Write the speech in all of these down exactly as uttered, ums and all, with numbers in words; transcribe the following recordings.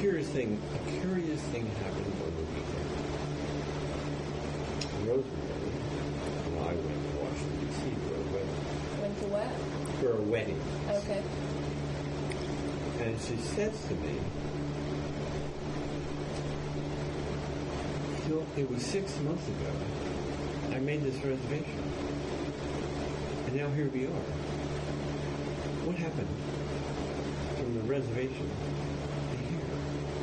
curious thing, a curious thing happened over the weekend. Rosemary and I went to Washington, D C for a wedding. Went to what? For a wedding. Okay. And she says to me, you know, it was six months ago I made this reservation. And now here we are. What happened from the reservation to here?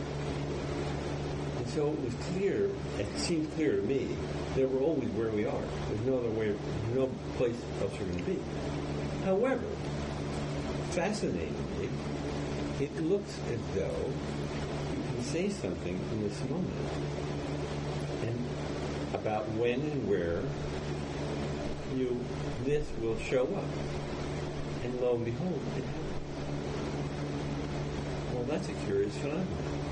And so it was clear, it seemed clear to me, that we're always where we are. There's no other way, no place else we're going to be. However, fascinatingly, it looks as though you can say something in this moment and about when and where you this will show up. And lo and behold, it happened. Well, that's a curious phenomenon.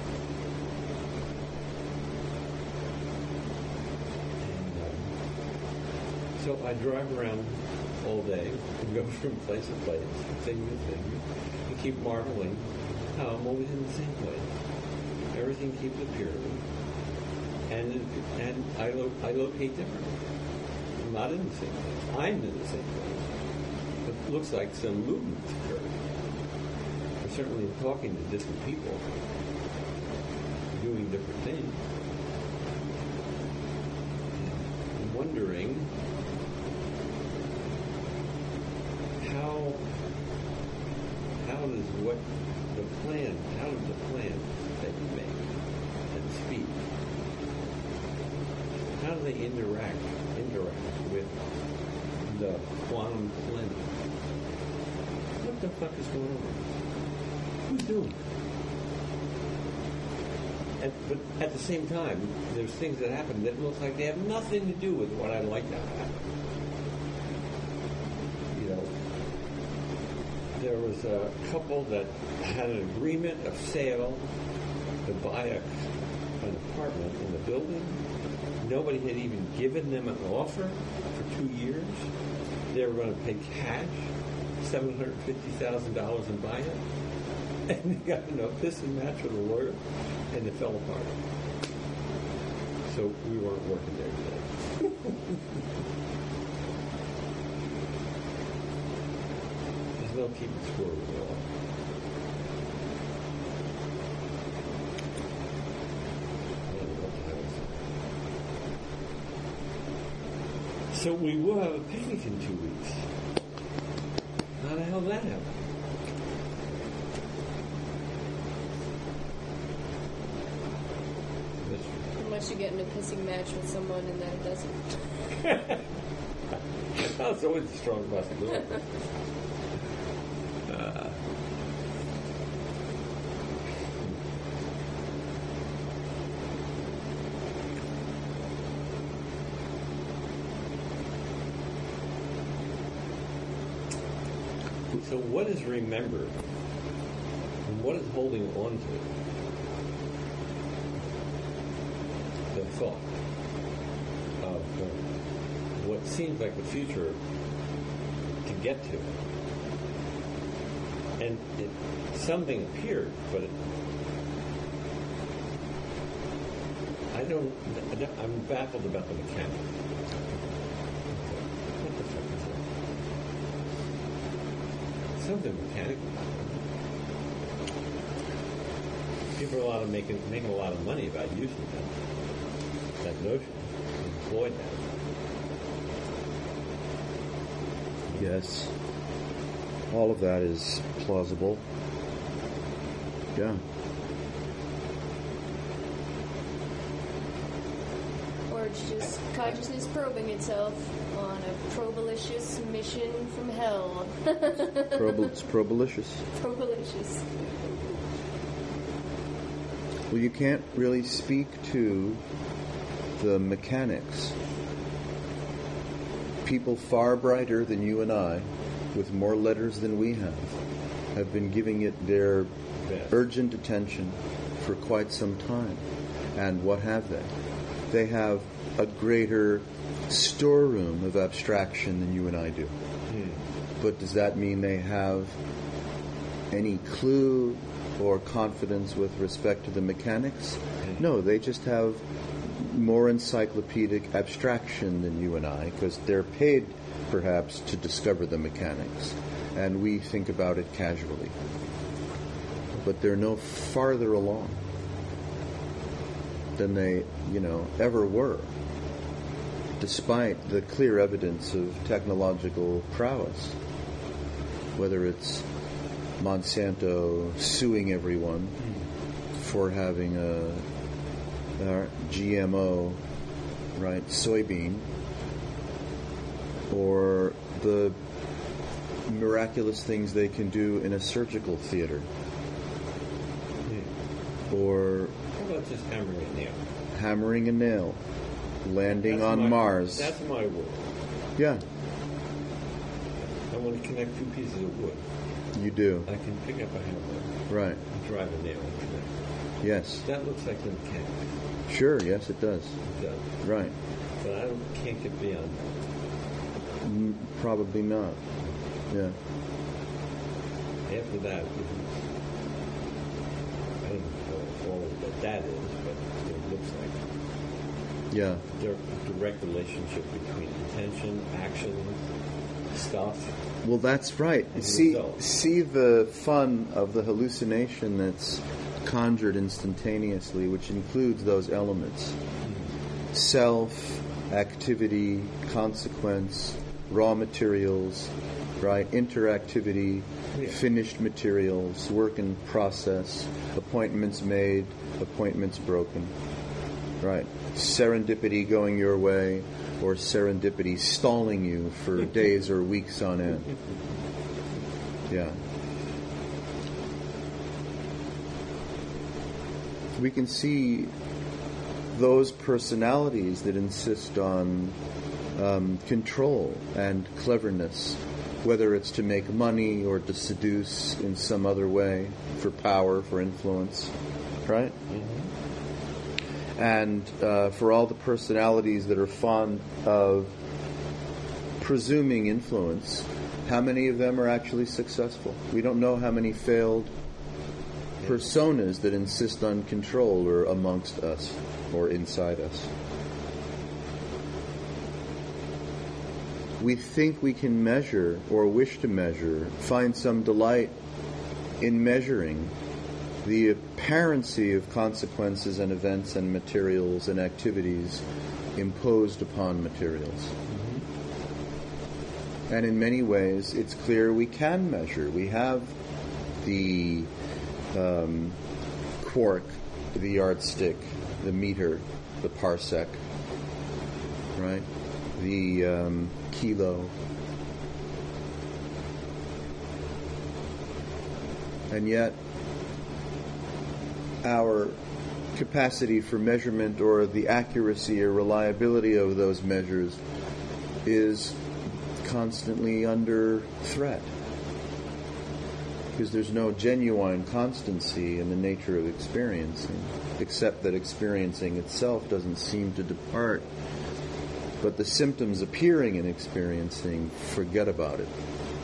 And uh, so I drive around all day and go from place to place, thing to thing, and keep marveling how I'm always in the same place. Everything keeps appearing, and and I, lo- I locate differently. I'm not in the same place. I'm in the same place. It looks like some movement's occurring. I'm certainly talking to different people, doing different things. I'm wondering how how does what the plan, how does the plan that you make and speak, how do they interact interact with the quantum plenty? What the fuck is going on? Who's doing it? And, but at the same time, there's things that happen that look like they have nothing to do with what I'd like to happen. You know, there was a couple that had an agreement of sale to buy a, an apartment in the building. Nobody had even given them an offer for two years. They were going to pay cash, seven hundred fifty thousand dollars and buy it. And they got in a piss and match with a lawyer, and it fell apart. So we weren't working there today. There's no keeping score with it all. So we will have a picnic in two weeks. How the hell did that happen? Unless you get in a pissing match with someone and then it doesn't. That's always a strong possibility. uh, So what is remembered? And what is holding on to the thought of uh, what seems like the future to get to? And it, something appeared, but it, I don't, I don't, I'm baffled about the mechanics. What the fuck is that? Something mechanical. People are a lot of making making a lot of money about using that that notion, employed that. Yes, all of that is plausible. Yeah. Or it's just consciousness probing itself on a probalicious mission from hell. Prob- it's probalicious. Probalicious. Well, you can't really speak to the mechanics. People far brighter than you and I, with more letters than we have, have been giving it their Best. urgent attention for quite some time. And what have they? They have a greater storeroom of abstraction than you and I do. Hmm. But does that mean they have any clue or confidence with respect to the mechanics. No, they just have more encyclopedic abstraction than you and I, because they're paid perhaps to discover the mechanics, and we think about it casually. But they're no farther along than they, you know, ever were, despite the clear evidence of technological prowess, whether it's Monsanto suing everyone for having a, a G M O, right, soybean, or the miraculous things they can do in a surgical theater, or How about just hammering a nail? hammering a nail, landing That's on my- Mars. That's my world. Yeah, I want to connect two pieces of wood. you do. I can pick up a hammer, Right. drive a nail, and connect. Yes. That looks like the mechanics. Sure, yes, it does. It does. Right. But I don't, can't get beyond that. Mm, probably not. Yeah. After that, I don't know all that that is, but it looks like Yeah. there's a direct relationship between intention, action, stuff. Well, that's right. And See, results. see the fun of the hallucination that's conjured instantaneously, which includes those elements: self, activity, consequence, raw materials, right? Interactivity, Yeah. finished materials, work in process, appointments made, appointments broken, right? Serendipity going your way, or serendipity stalling you for days or weeks on end. Yeah. We can see those personalities that insist on um, control and cleverness, whether it's to make money or to seduce in some other way, for power, for influence, right? And uh, for all the personalities that are fond of presuming influence, how many of them are actually successful? We don't know how many failed personas that insist on control are amongst us or inside us. We think we can measure or wish to measure, find some delight in measuring the apparency of consequences and events and materials and activities imposed upon materials. Mm-hmm. And in many ways, it's clear we can measure. We have the um, quark, the yardstick, the meter, the parsec, right? The um, kilo. And yet, our capacity for measurement or the accuracy or reliability of those measures is constantly under threat, because there's no genuine constancy in the nature of experiencing, except that experiencing itself doesn't seem to depart, but the symptoms appearing in experiencing, forget about it.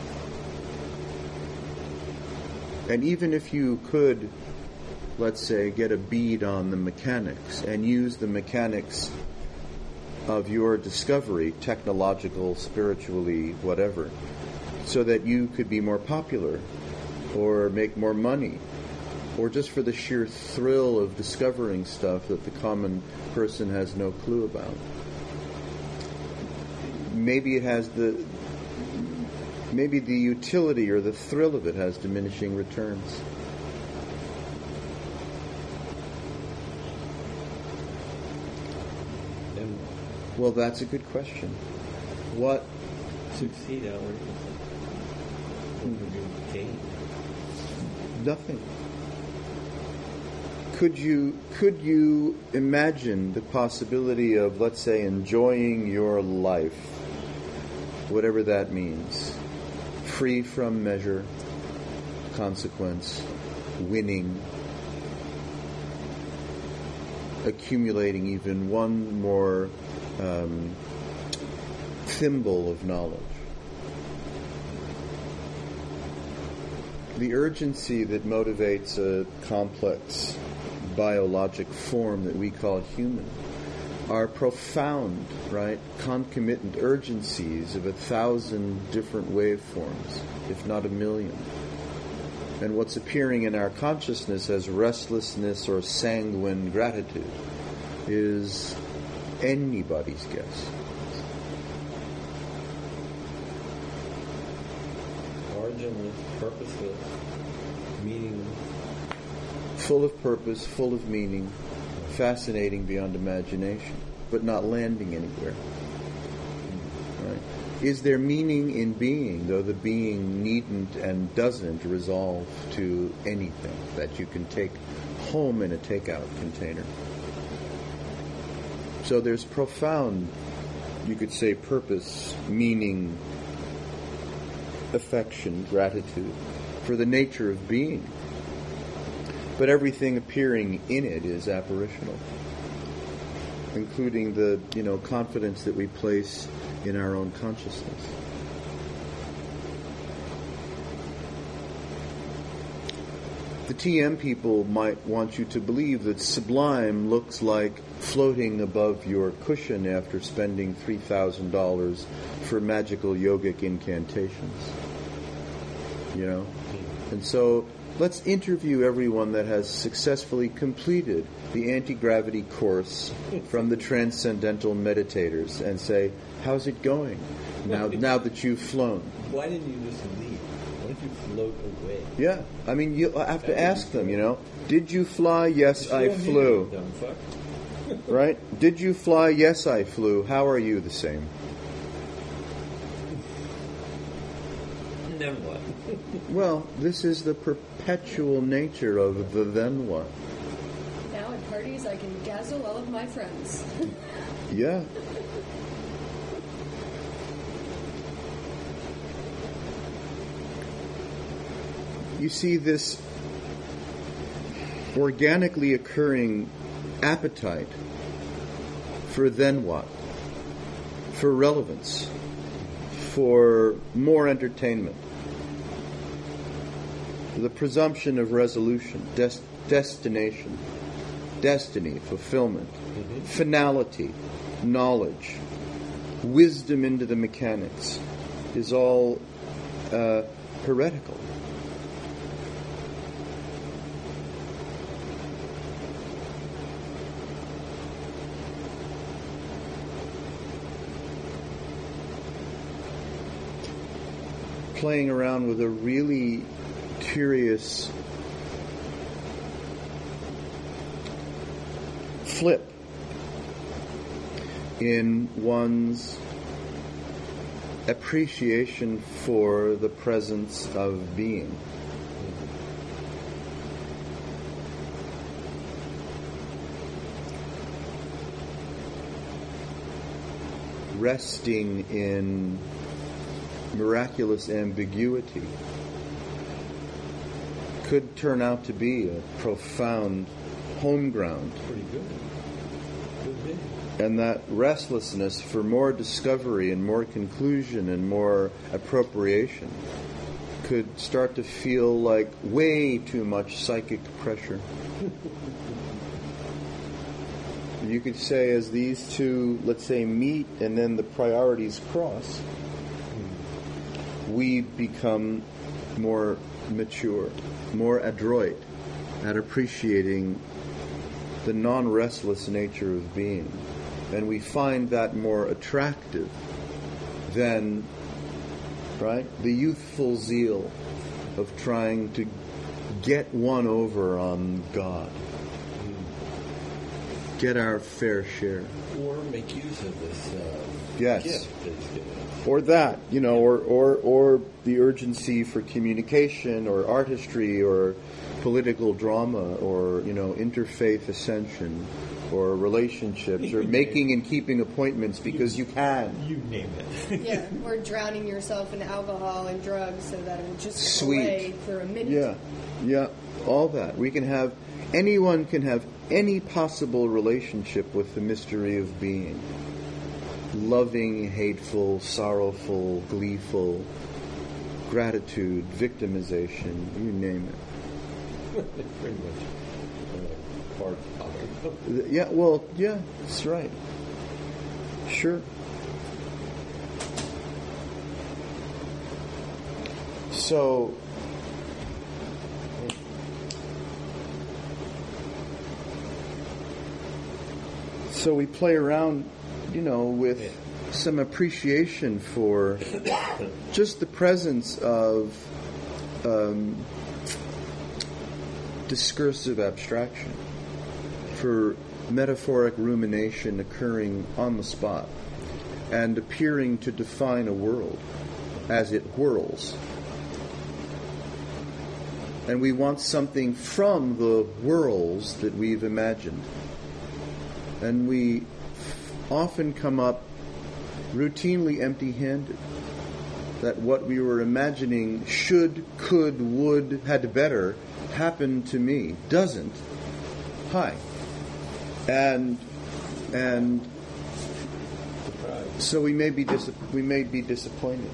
And even if you could, let's say, get a bead on the mechanics and use the mechanics of your discovery, technological, spiritually, whatever, so that you could be more popular or make more money, or just for the sheer thrill of discovering stuff that the common person has no clue about. Maybe it has the maybe the utility or the thrill of it has diminishing returns. And Well, that's a good question. What succeed out of what would you gain? Nothing. Could you could you imagine the possibility of, let's say, enjoying your life, whatever that means, free from measure, consequence, winning, accumulating even one more um, thimble of knowledge? the urgency that motivates a complex biologic form that we call human are profound, right, concomitant urgencies of a thousand different waveforms, if not a million. And what's appearing in our consciousness as restlessness or sanguine gratitude is anybody's guess. Originless, purposeless, meaningless. Full of purpose, full of meaning, fascinating beyond imagination, but not landing anywhere. Right? Is there meaning in being, though the being needn't and doesn't resolve to anything that you can take home in a takeout container? So there's profound, you could say, purpose, meaning, affection, gratitude for the nature of being. But everything appearing in it is apparitional, including the, you know, confidence that we place in our own consciousness. The T M people might want you to believe that sublime looks like floating above your cushion after spending three thousand dollars for magical yogic incantations. You know? And so let's interview everyone that has successfully completed the anti-gravity course from the Transcendental Meditators and say, how's it going now, now that you've flown? Why didn't you just leave? Why didn't you float away? Yeah, I mean, you have to ask them, you know, did you fly? Yes, I flew. Dumb fuck. Right? Did you fly? Yes, I flew. How are you the same? Then what? Well, this is the perpetual nature of the then what. Now at parties I can dazzle all of my friends. Yeah. You see this organically occurring appetite for then what? For relevance, for more entertainment, the presumption of resolution, des- destination, destiny, fulfillment, mm-hmm. finality, knowledge, wisdom into the mechanics is all uh, heretical. Playing around with a really curious flip in one's appreciation for the presence of being. Resting in miraculous ambiguity could turn out to be a profound home ground. Pretty good. Good day. And that restlessness for more discovery and more conclusion and more appropriation could start to feel like way too much psychic pressure. You could say as these two, let's say, meet and then the priorities cross, we become more mature, more adroit at appreciating the non-restless nature of being. And we find that more attractive than, right, the youthful zeal of trying to get one over on God. Get our fair share. Or make use of this uh, yes. gift that he's given us. Or that, you know, or, or or the urgency for communication or artistry or political drama or, you know, interfaith ascension or relationships or making and keeping appointments because you can. You name it. Yeah, or drowning yourself in alcohol and drugs so that it will just go Sweet. away for a minute. Yeah, yeah, all that. We can have, anyone can have any possible relationship with the mystery of being. Loving, hateful, sorrowful, gleeful, gratitude, victimization, you name it. Pretty much uh, part of it. Yeah, well, yeah, that's right. Sure. So, so we play around, you know, with Yeah. some appreciation for just the presence of um, discursive abstraction, for metaphoric rumination occurring on the spot and appearing to define a world as it whirls. And we want something from the whirls that we've imagined. And we often come up routinely empty-handed. That what we were imagining should, could, would, had better happen to me doesn't. Hi. And and so we may be dis- we may be disappointed.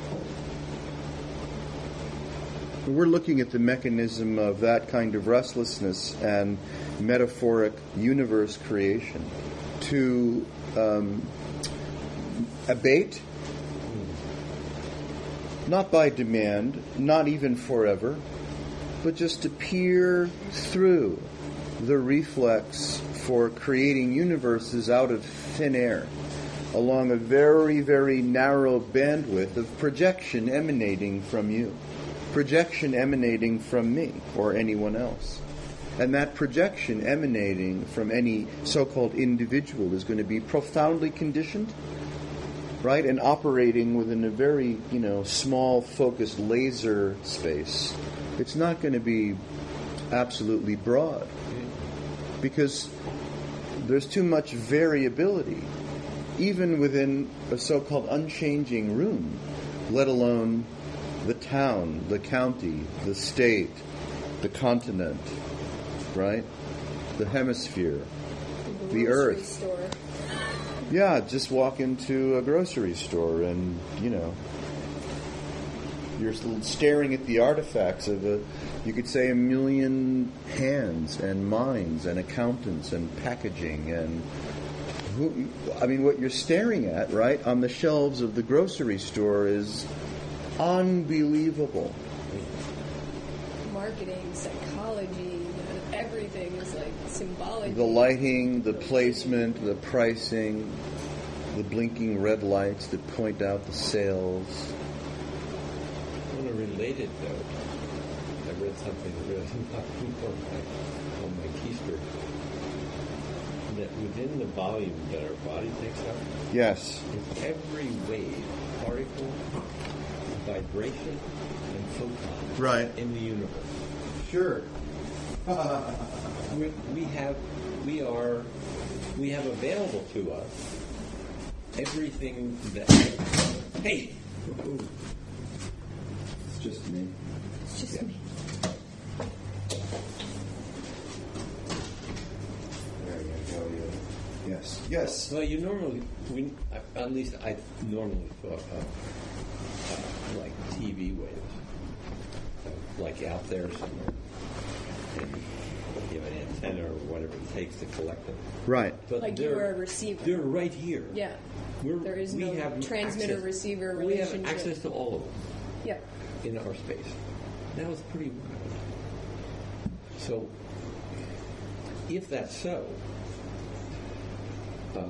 We're looking at the mechanism of that kind of restlessness and metaphoric universe creation to um, abate, not by demand, not even forever, but just to peer through the reflex for creating universes out of thin air along a very, very narrow bandwidth of projection emanating from you. Projection emanating from me or anyone else. And that projection emanating from any so-called individual is going to be profoundly conditioned, right? And operating within a very, you know, small, focused laser space. It's not going to be absolutely broad because there's too much variability, even within a so-called unchanging room, let alone the town, the county, the state, the continent, right? The hemisphere, the earth. Store. Yeah, just walk into a grocery store and, you know, you're staring at the artifacts of a, you could say, a million hands and minds and accountants and packaging and, who, I mean, what you're staring at, right, on the shelves of the grocery store is unbelievable. Marketing, psychology, everything is like symbolic. The lighting, the placement, the pricing, the blinking red lights that point out the sales. On a related note, I read something really not on my, on my keister, that within the volume that our body takes up, Yes. is every wave, particle, vibration, and photon Right. in the universe. Sure. we, we have, we are, we have available to us everything that. Hey. It's just me. It's just Yeah. me. There you go. Yeah. Yes. Yes. Well, you normally, we, at least I normally thought of uh, like T V waves, uh, like out there somewhere, and you have an antenna or whatever it takes to collect them. Right. But Like you they're, were a receiver. They're right here. Yeah. We're, There is we no have transmitter-receiver access, We have relationship. access to all of them Yeah. in our space. That was pretty wild. So, if that's so, uh,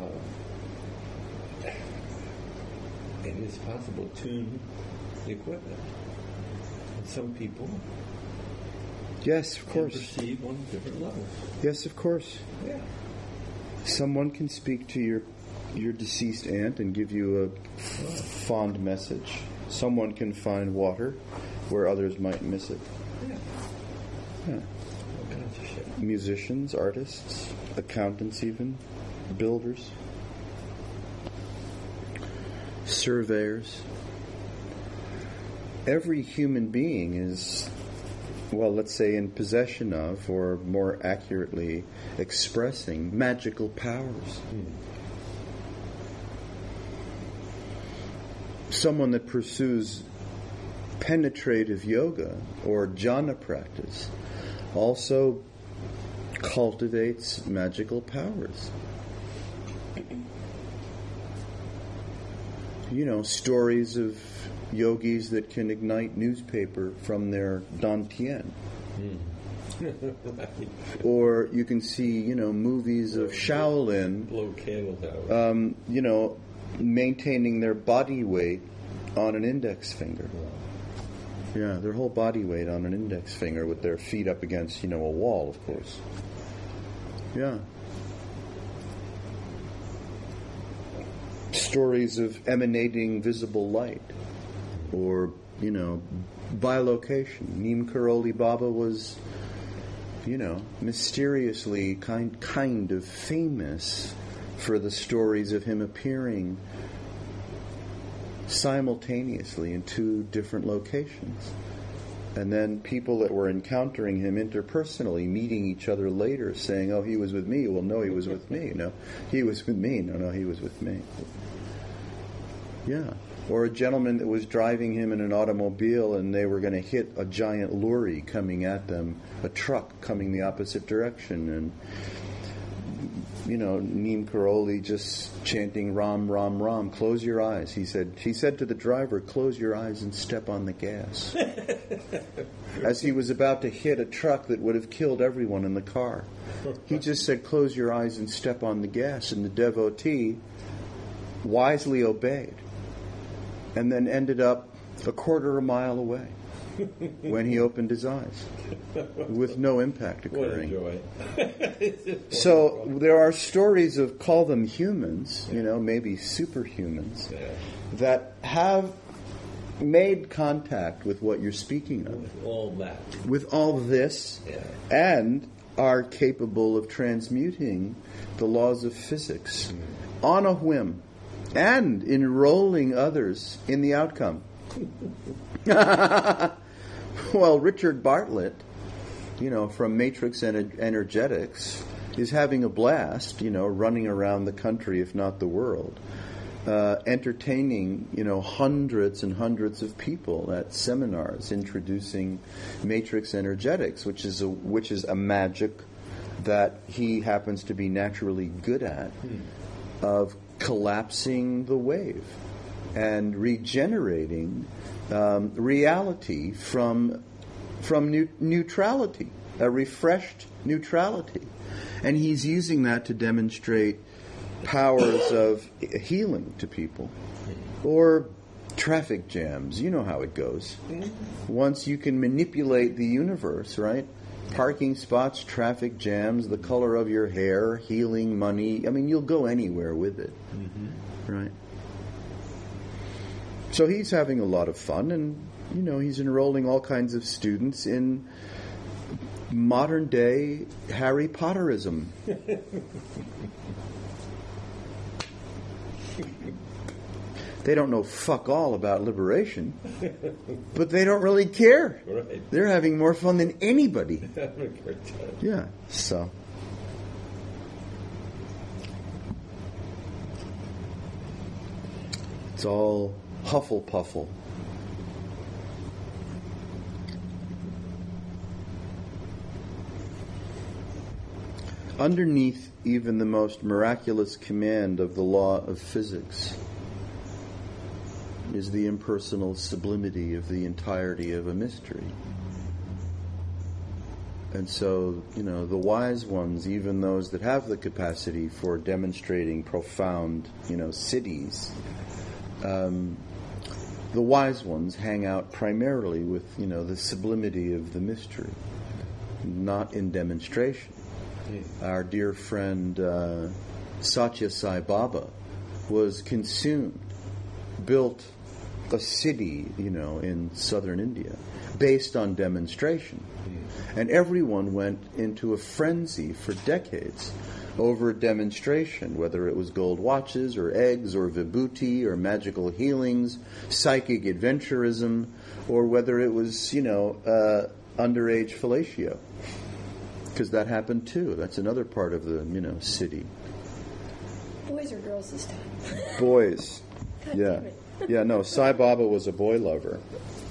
it is possible to tune the equipment. And some people Yes, of can course. perceive on different levels. Yes, of course. Yeah. Someone can speak to your your deceased aunt and give you a fond message. Someone can find water where others might miss it. Yeah. Yeah. All kinds of shit. Musicians, artists, accountants even, builders, surveyors. Every human being is, well, let's say in possession of, or more accurately, expressing magical powers. Someone that pursues penetrative yoga or jhana practice also cultivates magical powers. You know, stories of yogis that can ignite newspaper from their dantian. Mm. Or you can see, you know, movies of Shaolin, blow candles out. um, you know, maintaining their body weight on an index finger. Yeah, their whole body weight on an index finger with their feet up against, you know, a wall, of course. Yeah. Stories of emanating visible light, or, you know, bilocation. Neem Karoli Baba was, you know, mysteriously kind kind of famous for the stories of him appearing simultaneously in two different locations. And then people that were encountering him interpersonally, meeting each other later, saying, oh, he was with me. Well, no, he was with me. No, he was with me. No, no, he was with me. Yeah. Or a gentleman that was driving him in an automobile and they were going to hit a giant lorry coming at them, a truck coming the opposite direction. And, you know, Neem Karoli just chanting Ram, Ram, Ram, close your eyes. He said, he said to the driver, close your eyes and step on the gas. As he was about to hit a truck that would have killed everyone in the car. He just said, close your eyes and step on the gas. And the devotee wisely obeyed. And then ended up a quarter of a mile away when he opened his eyes, with no impact occurring. What a joy. So there are stories of, call them humans, you know, maybe superhumans, Yeah. that have made contact with what you're speaking of, With all that. with all this, Yeah. and are capable of transmuting the laws of physics on a whim and enrolling others in the outcome. Well, Richard Bartlett, you know, from Matrix Ener- Energetics, is having a blast, you know, running around the country, if not the world, uh, entertaining, you know, hundreds and hundreds of people at seminars introducing Matrix Energetics, which is a which is a magic that he happens to be naturally good at, of collapsing the wave and regenerating um, reality from from new, neutrality, a refreshed neutrality. And he's using that to demonstrate powers of healing to people. Or traffic jams. You know how it goes. Once you can manipulate the universe, right? Parking spots, traffic jams, the color of your hair, healing, money. I mean, you'll go anywhere with it. Mm-hmm. Right? So he's having a lot of fun, and, you know, he's enrolling all kinds of students in modern day Harry Potterism. They don't know fuck all about liberation, but they don't really care. Right. They're having more fun than anybody. Having a great time. Yeah, so. It's all huffle-puffle. Underneath even the most miraculous command of the law of physics is the impersonal sublimity of the entirety of a mystery. And so, you know, the wise ones, even those that have the capacity for demonstrating profound, you know, cities, um, the wise ones hang out primarily with, you know, the sublimity of the mystery, not in demonstration. Our dear friend uh, Satya Sai Baba was consumed, built a city, you know, in southern India, based on demonstration. And everyone went into a frenzy for decades over demonstration, whether it was gold watches or eggs or vibhuti or magical healings, psychic adventurism, or whether it was, you know, uh, underage fellatio. Because that happened too. That's another part of the, you know, city. Boys or girls this time? Boys. God Yeah. damn it. Yeah, no, Sai Baba was a boy lover.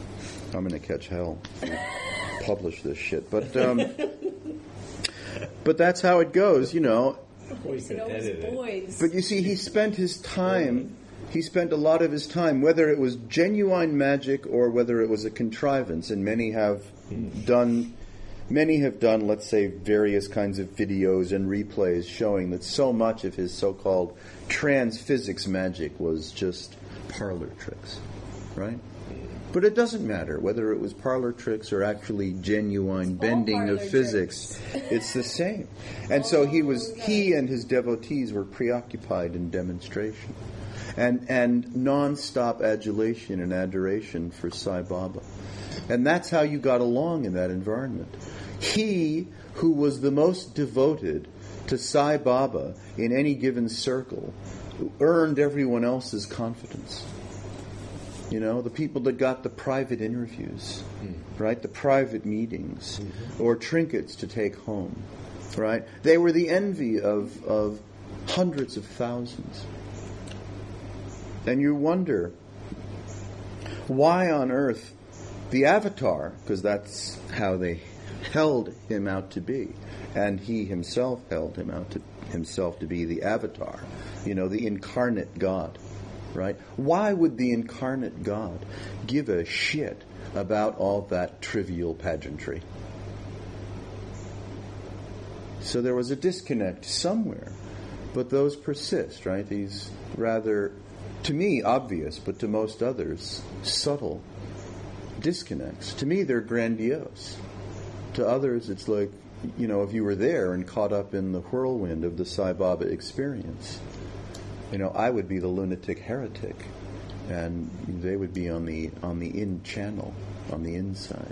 I'm going to catch hell if I publish this shit. But um, but that's how it goes, you know. Boys and always boys. But you see, he spent his time, he spent a lot of his time, whether it was genuine magic or whether it was a contrivance, and many have done, many have done, let's say, various kinds of videos and replays showing that so much of his so-called trans-physics magic was just parlor tricks, right? But it doesn't matter whether it was parlor tricks or actually genuine bending of physics. It's the same. And so he was he and his devotees were preoccupied in demonstration and and non-stop adulation and adoration for Sai Baba. And that's how you got along in that environment. He who was the most devoted to Sai Baba in any given circle earned everyone else's confidence. You know, the people that got the private interviews, mm. right? The private meetings, mm-hmm. or trinkets to take home, right? They were the envy of, of hundreds of thousands. And you wonder, why on earth the Avatar, because that's how they held him out to be, and he himself held him out to himself to be the Avatar, you know, the incarnate God. Right? Why would the incarnate God give a shit about all that trivial pageantry? So there was a disconnect somewhere, but those persist, right? These rather, to me, obvious, but to most others, subtle disconnects. To me, they're grandiose. To others, it's like, you know, if you were there and caught up in the whirlwind of the Sai Baba experience, you know, I would be the lunatic heretic, and they would be on the on the in channel, on the inside.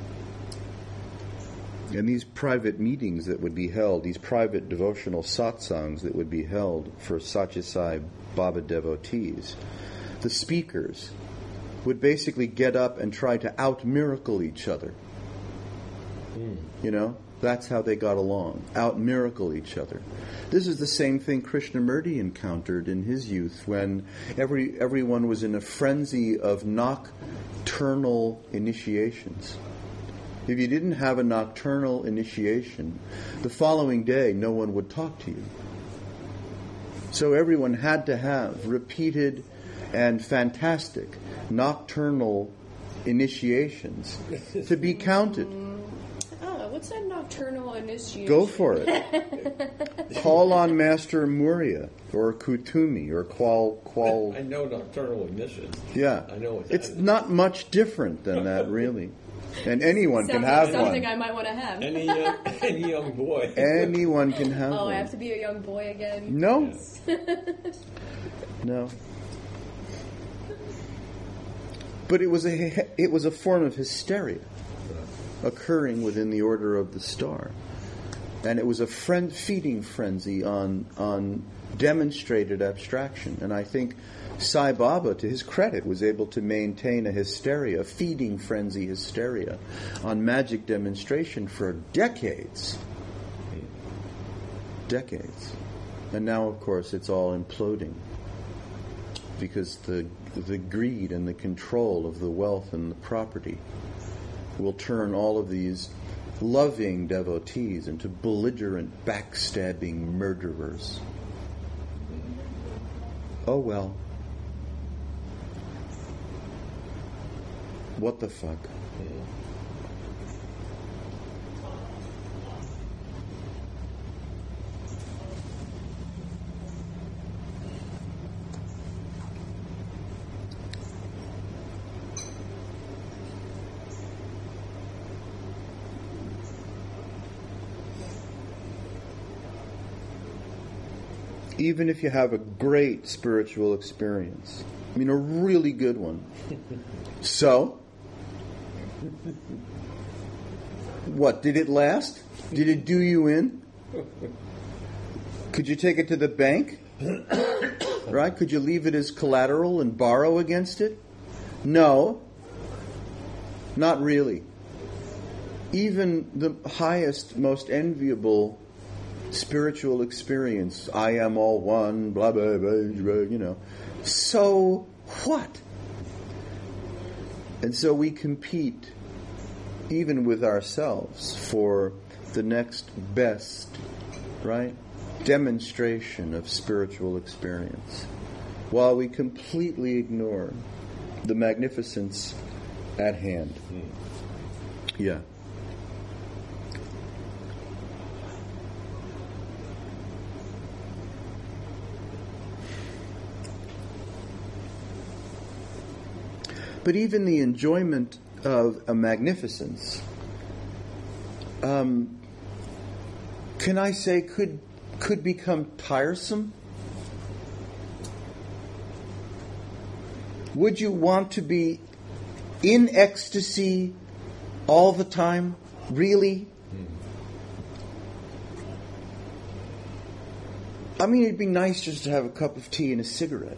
And these private meetings that would be held, these private devotional satsangs that would be held for Satya Sai Baba devotees, the speakers would basically get up and try to out-miracle each other. Mm. You know? That's how they got along. Out-miracle each other. This is the same thing Krishnamurti encountered in his youth when every everyone was in a frenzy of nocturnal initiations. If you didn't have a nocturnal initiation, the following day no one would talk to you. So everyone had to have repeated and fantastic nocturnal initiations to be counted. What's that nocturnal initiation? Go for it. Call on Master Murya or Kutumi or Qual Qual. I know nocturnal initiation. Yeah, I know what it's that is. Not much different than that, really. And anyone Sounds can like have something one. I might want to have. Any young, any young boy. Anyone can have oh, one. I have to be a young boy again. No. No. But it was a it was a form of hysteria occurring within the order of the star. And it was a friend feeding frenzy on on demonstrated abstraction. And I think Sai Baba, to his credit, was able to maintain a hysteria, feeding frenzy hysteria, on magic demonstration for decades. Decades. And now, of course, it's all imploding. Because the the greed and the control of the wealth and the property will turn all of these loving devotees into belligerent, backstabbing murderers. Oh well. What the fuck? Even if you have a great spiritual experience, I mean a really good one. So, what, did it last? Did it do you in? Could you take it to the bank? Right? Could you leave it as collateral and borrow against it? No. Not really. Even the highest, most enviable spiritual experience, I am all one, blah, blah, blah, blah, you know. So what? And so we compete, even with ourselves, for the next best, right, demonstration of spiritual experience, while we completely ignore the magnificence at hand. Mm. Yeah. But even the enjoyment of a magnificence, um, can I say, could could become tiresome? Would you want to be in ecstasy all the time? Really? I mean, it'd be nice just to have a cup of tea and a cigarette.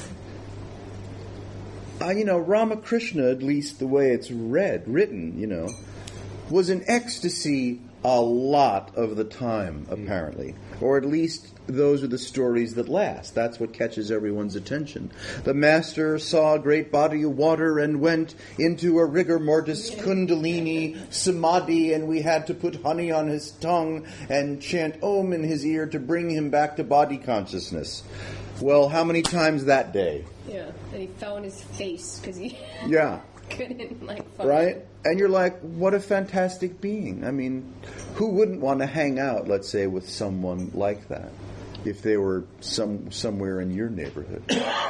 Uh, you know, Ramakrishna, at least the way it's read, written, you know, was in ecstasy a lot of the time, apparently. Mm. Or at least those are the stories that last. That's what catches everyone's attention. The master saw a great body of water and went into a rigor mortis kundalini samadhi, and we had to put honey on his tongue and chant Om in his ear to bring him back to body consciousness. Well, how many times that day? Yeah, and he fell on his face because he yeah. couldn't, like, function. Right? And you're like, what a fantastic being. I mean, who wouldn't want to hang out, let's say, with someone like that if they were some somewhere in your neighborhood?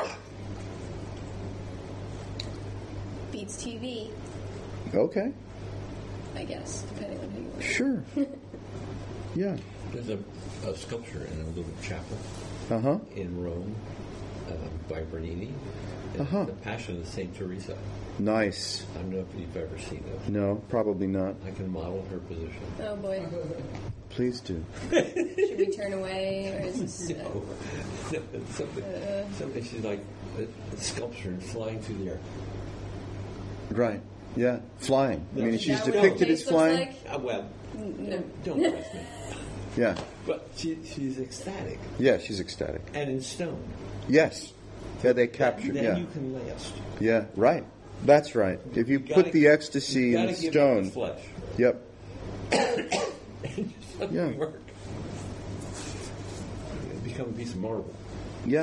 Beats T V. Okay. I guess, depending on who you are. Sure. Yeah. There's a, a sculpture in a little chapel uh-huh. in Rome uh, by Bernini. Uh-huh. The Passion of Saint Teresa. Nice. I don't know if you've ever seen it. No, probably not. I can model her position. Oh, boy. Please do. Should we turn away, or is this... Uh, no. no it's something, uh, something she's like a, a sculpture and flying through the air. Right. Yeah. Flying. I mean, Is she's that what depicted her as face looks flying. like? Uh, well, No. don't press me. Yeah. But she, she's ecstatic. Yeah, she's ecstatic. And in stone. Yes. Yeah, they captured. Then Yeah. you can last. Yeah. Right. That's right. If you, You put gotta- the ecstasy you in gotta give stone. up the flesh. Yep. It just doesn't Yeah. work. It becomes a piece of marble. Yeah.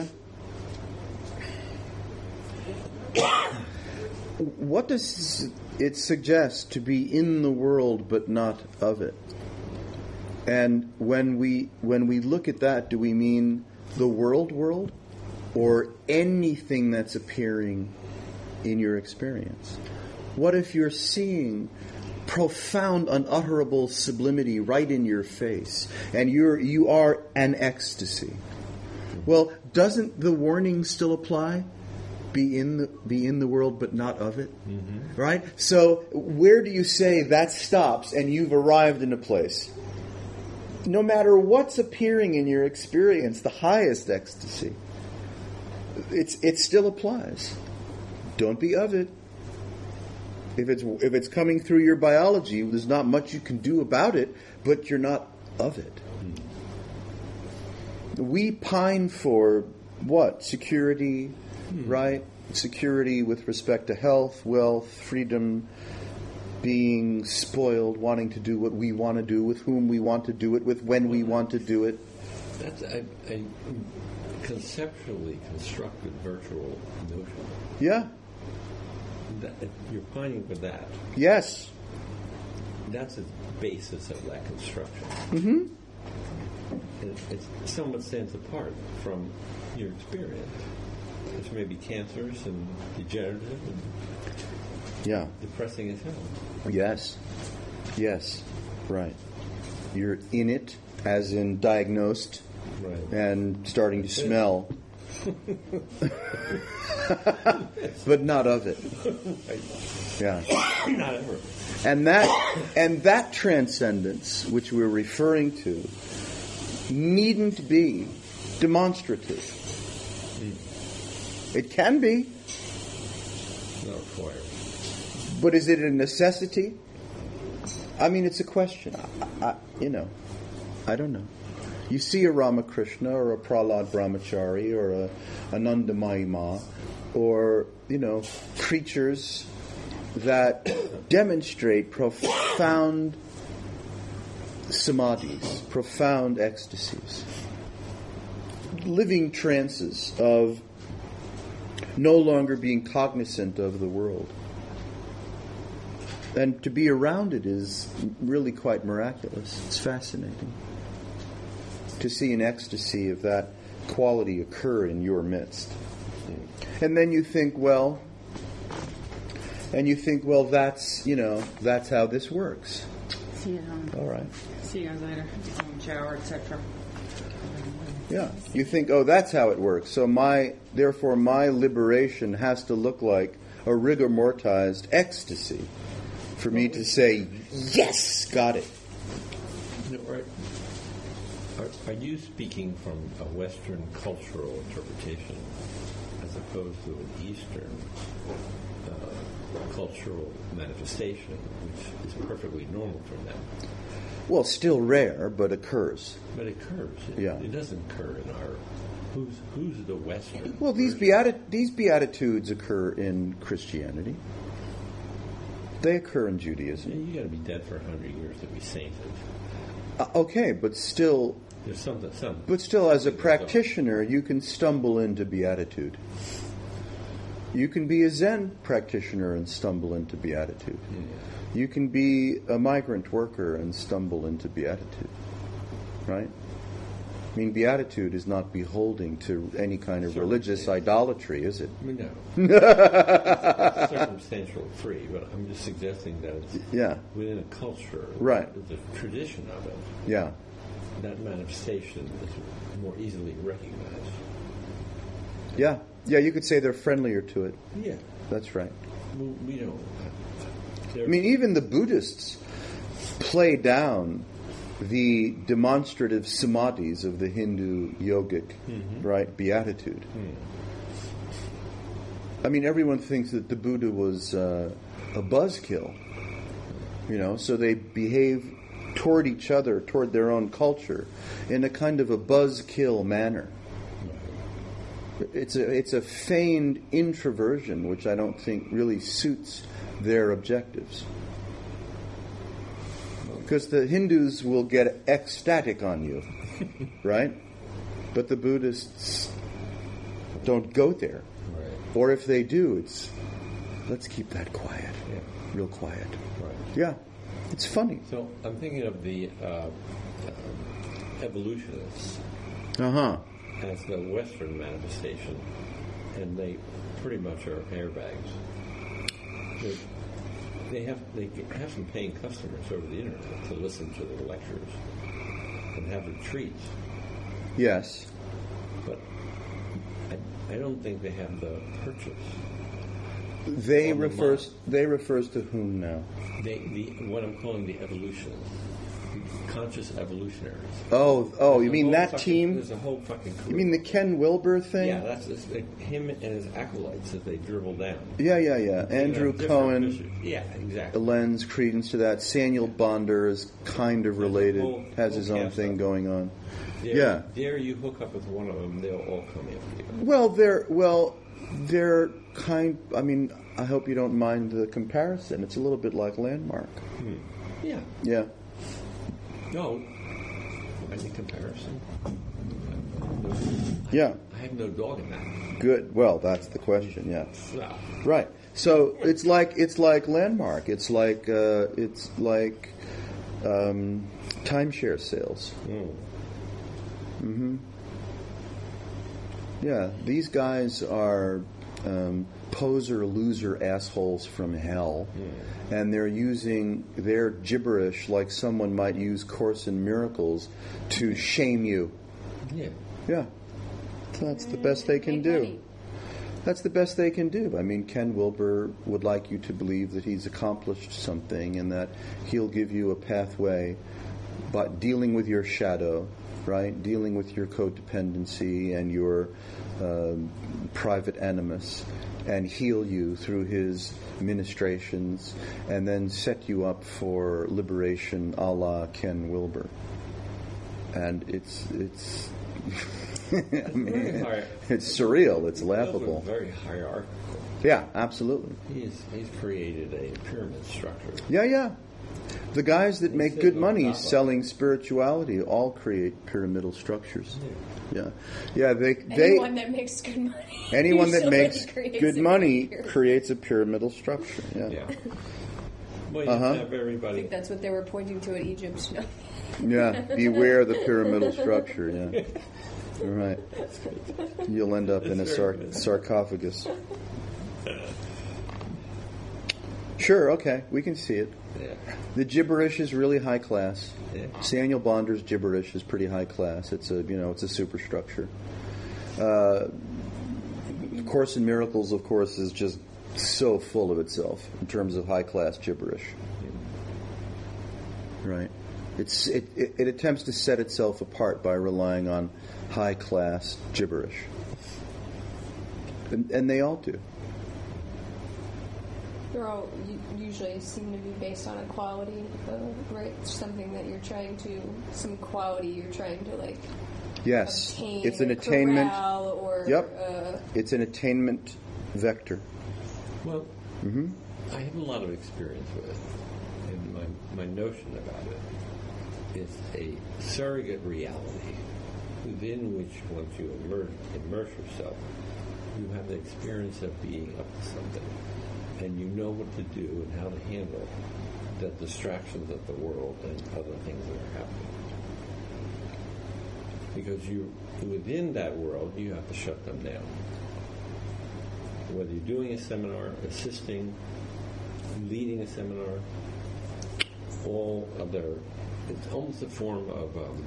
What does it suggest to be in the world but not of it? And when we when we look at that, do we mean the world world or anything that's appearing in your experience? What if you're seeing profound, unutterable sublimity right in your face, and you're you are an ecstasy? Well, doesn't the warning still apply? Be in the be in the world, but not of it, mm-hmm. Right? So, where do you say that stops, and you've arrived in a place? No matter what's appearing in your experience, the highest ecstasy, it's it still applies. Don't be of it. If it's if it's coming through your biology, there's not much you can do about it, but you're not of it. Mm. We pine for what? Security, mm. right? Security with respect to health, wealth, freedom, being spoiled, wanting to do what we want to do, with whom we want to do it, with when we want to do it. That's a, a conceptually constructed virtual notion. Yeah. That, you're pining for that. Yes. That's the basis of that construction. Mm-hmm. It, it somewhat stands apart from your experience, which may be cancerous and degenerative and yeah. depressing as hell. Yes. Yes. Right. You're in it, as in diagnosed, right. and starting to smell. But not of it. Right. Yeah. Not ever. And that and that transcendence which we're referring to needn't be demonstrative. Mm. It can be. Not required. But is it a necessity? I mean, it's a question. I, I, you know, I don't know. You see a Ramakrishna or a Prahlad Brahmachari or a Ananda Mahima or, you know, preachers that demonstrate profound samadhis, profound ecstasies, living trances of no longer being cognizant of the world. And to be around it is really quite miraculous. It's fascinating to see an ecstasy of that quality occur in your midst. And then you think, well, and you think, well, that's, you know, that's how this works. See you, um, All right. see you guys later. Um, shower, et cetera. Yeah. You think, oh, that's how it works. So my, therefore, my liberation has to look like a rigor mortis ecstasy for me to say, yes, got it. No, are, are, are you speaking from a Western cultural interpretation as opposed to an Eastern uh, cultural manifestation, which is perfectly normal for them? Well, still rare, but occurs. But it occurs. It, Yeah. it doesn't occur in our... Who's, who's the Western? Well, these version? beati- these beatitudes occur in Christianity. They occur in Judaism. Yeah, you got to be dead for a hundred years to be sainted. Uh, okay, but still, There's something, some. but still, as a something practitioner, you can stumble into beatitude. You can be a Zen practitioner and stumble into beatitude. Yeah. You can be a migrant worker and stumble into beatitude. Right? I mean, beatitude is not beholding to any kind of religious idolatry, is it? I mean, no. It's circumstantial free, but I'm just suggesting that it's Yeah. within a culture, Right. the tradition of it, Yeah. that manifestation is more easily recognized. Yeah. Yeah, you could say they're friendlier to it. Yeah. That's right. We, we don't. I mean, even the Buddhists play down the demonstrative samadhis of the Hindu yogic, Mm-hmm. right, beatitude. Mm. I mean, everyone thinks that the Buddha was uh, a buzzkill, you know, so they behave toward each other, toward their own culture, in a kind of a buzzkill manner. It's a it's a feigned introversion, which I don't think really suits their objectives. Because the Hindus will get ecstatic on you, right? But the Buddhists don't go there. Right. Or if they do, it's, let's keep that quiet, Yeah. real quiet. Right. Yeah, it's funny. So I'm thinking of the uh, uh, evolutionists Uh-huh. as the Western manifestation, and they pretty much are airbags. They, they have they have some paying customers over the internet to listen to their lectures and have retreats, Yes. but I, I don't think they have the purchase. They On the refers mind. they refers to whom now? They the what I'm calling the evolutionists, conscious evolutionaries. Oh, oh, you There's a mean whole that fucking- team? There's a whole fucking crew. You mean the Ken Wilber thing? Yeah, that's it's, like, him and his acolytes that they dribble down. Yeah, yeah, yeah. They Andrew have different Cohen issues. Yeah, exactly. lends credence to that. Samuel Bonder is kind of There's a related, whole- has whole his own cast thing of- going on. Dare, Yeah. Dare you hook up with one of them, they'll all come after you. Well, they're well, they're kind. I mean, I hope you don't mind the comparison. It's a little bit like Landmark. Hmm. Yeah. Yeah. No. Any comparison? Yeah. I have no dog in that. Good. Well, that's the question. Yeah. No. Right. So it's like it's like Landmark. It's like uh, it's like um, timeshare sales. Mm. hmm Yeah, these guys are um, poser, loser assholes from hell, Yeah. and they're using their gibberish like someone might use Course in Miracles to shame you. Yeah. Yeah, so that's the best they can Make do. money. That's the best they can do. I mean, Ken Wilber would like you to believe that he's accomplished something and that he'll give you a pathway by dealing with your shadow, right? Dealing with your codependency and your um, private animus, and heal you through his ministrations, and then set you up for liberation, a la Ken Wilber. And it's it's. I mean, Very high- it's surreal. It's Those are laughable. very hierarchical. Yeah, absolutely. He's he's created a pyramid structure. Yeah, yeah. The guys that He make said good no money problem. selling spirituality all create pyramidal structures. Yeah, yeah. They they Anyone that makes good money. anyone that usually makes creates good a money pyramid. creates a pyramidal structure. Yeah, Yeah. Well, you Uh-huh. have I everybody. think that's what they were pointing to at Egypt. No. yeah. Beware the pyramidal structure. Yeah, all right. You'll end up in a That's sar- very good. sarcophagus. Sure. Okay, we can see it. Yeah. The gibberish is really high class. Yeah. Samuel Bonder's gibberish is pretty high class. It's a you know it's a superstructure. Uh, Course in Miracles, of course, is just so full of itself in terms of high class gibberish. Right. It's it, it, it attempts to set itself apart by relying on high class gibberish, and, and they all do. They're all u- usually seem to be based on a quality, uh, right? Something that you're trying to, some quality you're trying to like Yes, obtain. it's an or attainment. corral or Yep. uh, It's an attainment vector. Well, Mm-hmm. I have a lot of experience with it, and my my notion about it is a surrogate reality within which, once you immerse, immerse yourself, you have the experience of being up to something, and you know what to do and how to handle the distractions of the world and other things that are happening. Because you, within that world, you have to shut them down. Whether you're doing a seminar, assisting, leading a seminar, all of their, it's almost a form of um,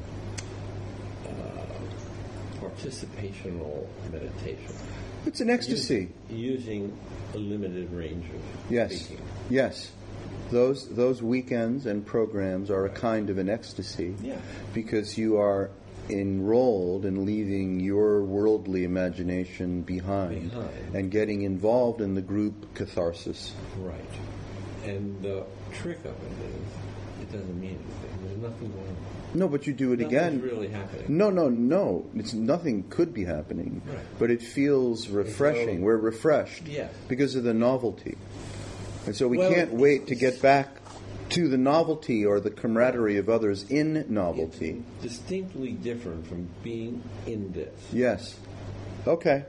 uh, participational meditation. It's an ecstasy. Using, using a limited range of Yes. speaking. Yes. Those those weekends and programs are a kind of an ecstasy Yeah. because you are enrolled in leaving your worldly imagination behind, Behind. and getting involved in the group catharsis. Right. And the trick of it is, it doesn't mean anything. There's nothing going on. No, but you do it Nothing's again. really happening. No, no, no. It's nothing could be happening, Right. but it feels refreshing. though- We're refreshed Yes. because of the novelty, and so we Well, can't wait to get back to the novelty or the camaraderie of others in novelty. It's distinctly different from being in this. Yes. Okay.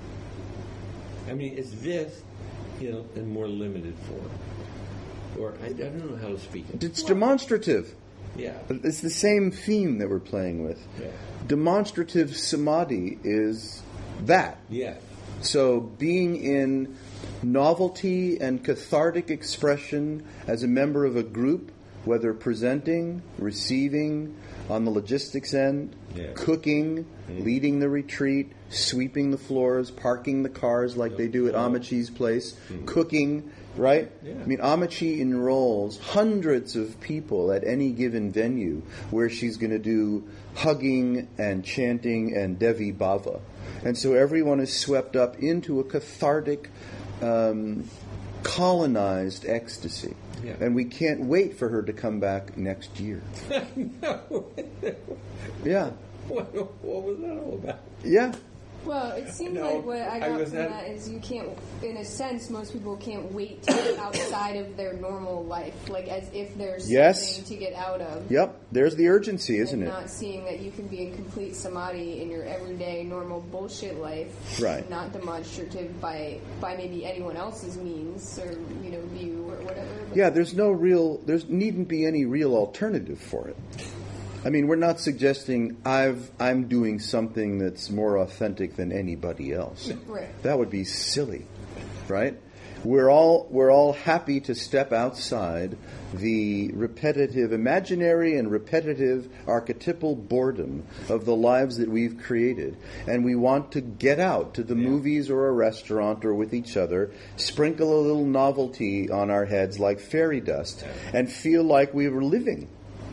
I mean, it's this, you know, in more limited form. Or, I, I don't know how to speak it. It's demonstrative. Yeah. But it's the same theme that we're playing with. Yeah. Demonstrative samadhi is that. Yeah. So being in novelty and cathartic expression as a member of a group, whether presenting, receiving, on the logistics end, Yeah. cooking, leading the retreat, sweeping the floors, parking the cars like they do at Amachi's place, cooking, right? Yeah. I mean, Amachi enrolls hundreds of people at any given venue where she's going to do hugging and chanting and Devi Bhava. And so everyone is swept up into a cathartic, um, colonized ecstasy. Yeah. And we can't wait for her to come back next year. No. Yeah. What, what was that all about? Yeah. Well, it seems No, like what I I got was from at- that is you can't, in a sense, most people can't wait to get outside of their normal life, like as if there's Yes. something to get out of. Yep. There's the urgency, isn't and it? not seeing that you can be in complete samadhi in your everyday normal bullshit life, Right. not demonstrative by by maybe anyone else's means or you know view or whatever. But Yeah, there's no real, there needn't be any real alternative for it. I mean, we're not suggesting I've, I'm doing something that's more authentic than anybody else. Right. That would be silly, right? We're all, we're all happy to step outside the repetitive, imaginary and repetitive archetypal boredom of the lives that we've created. And we want to get out to the Yeah. movies or a restaurant or with each other, sprinkle a little novelty on our heads like fairy dust, and feel like we were living.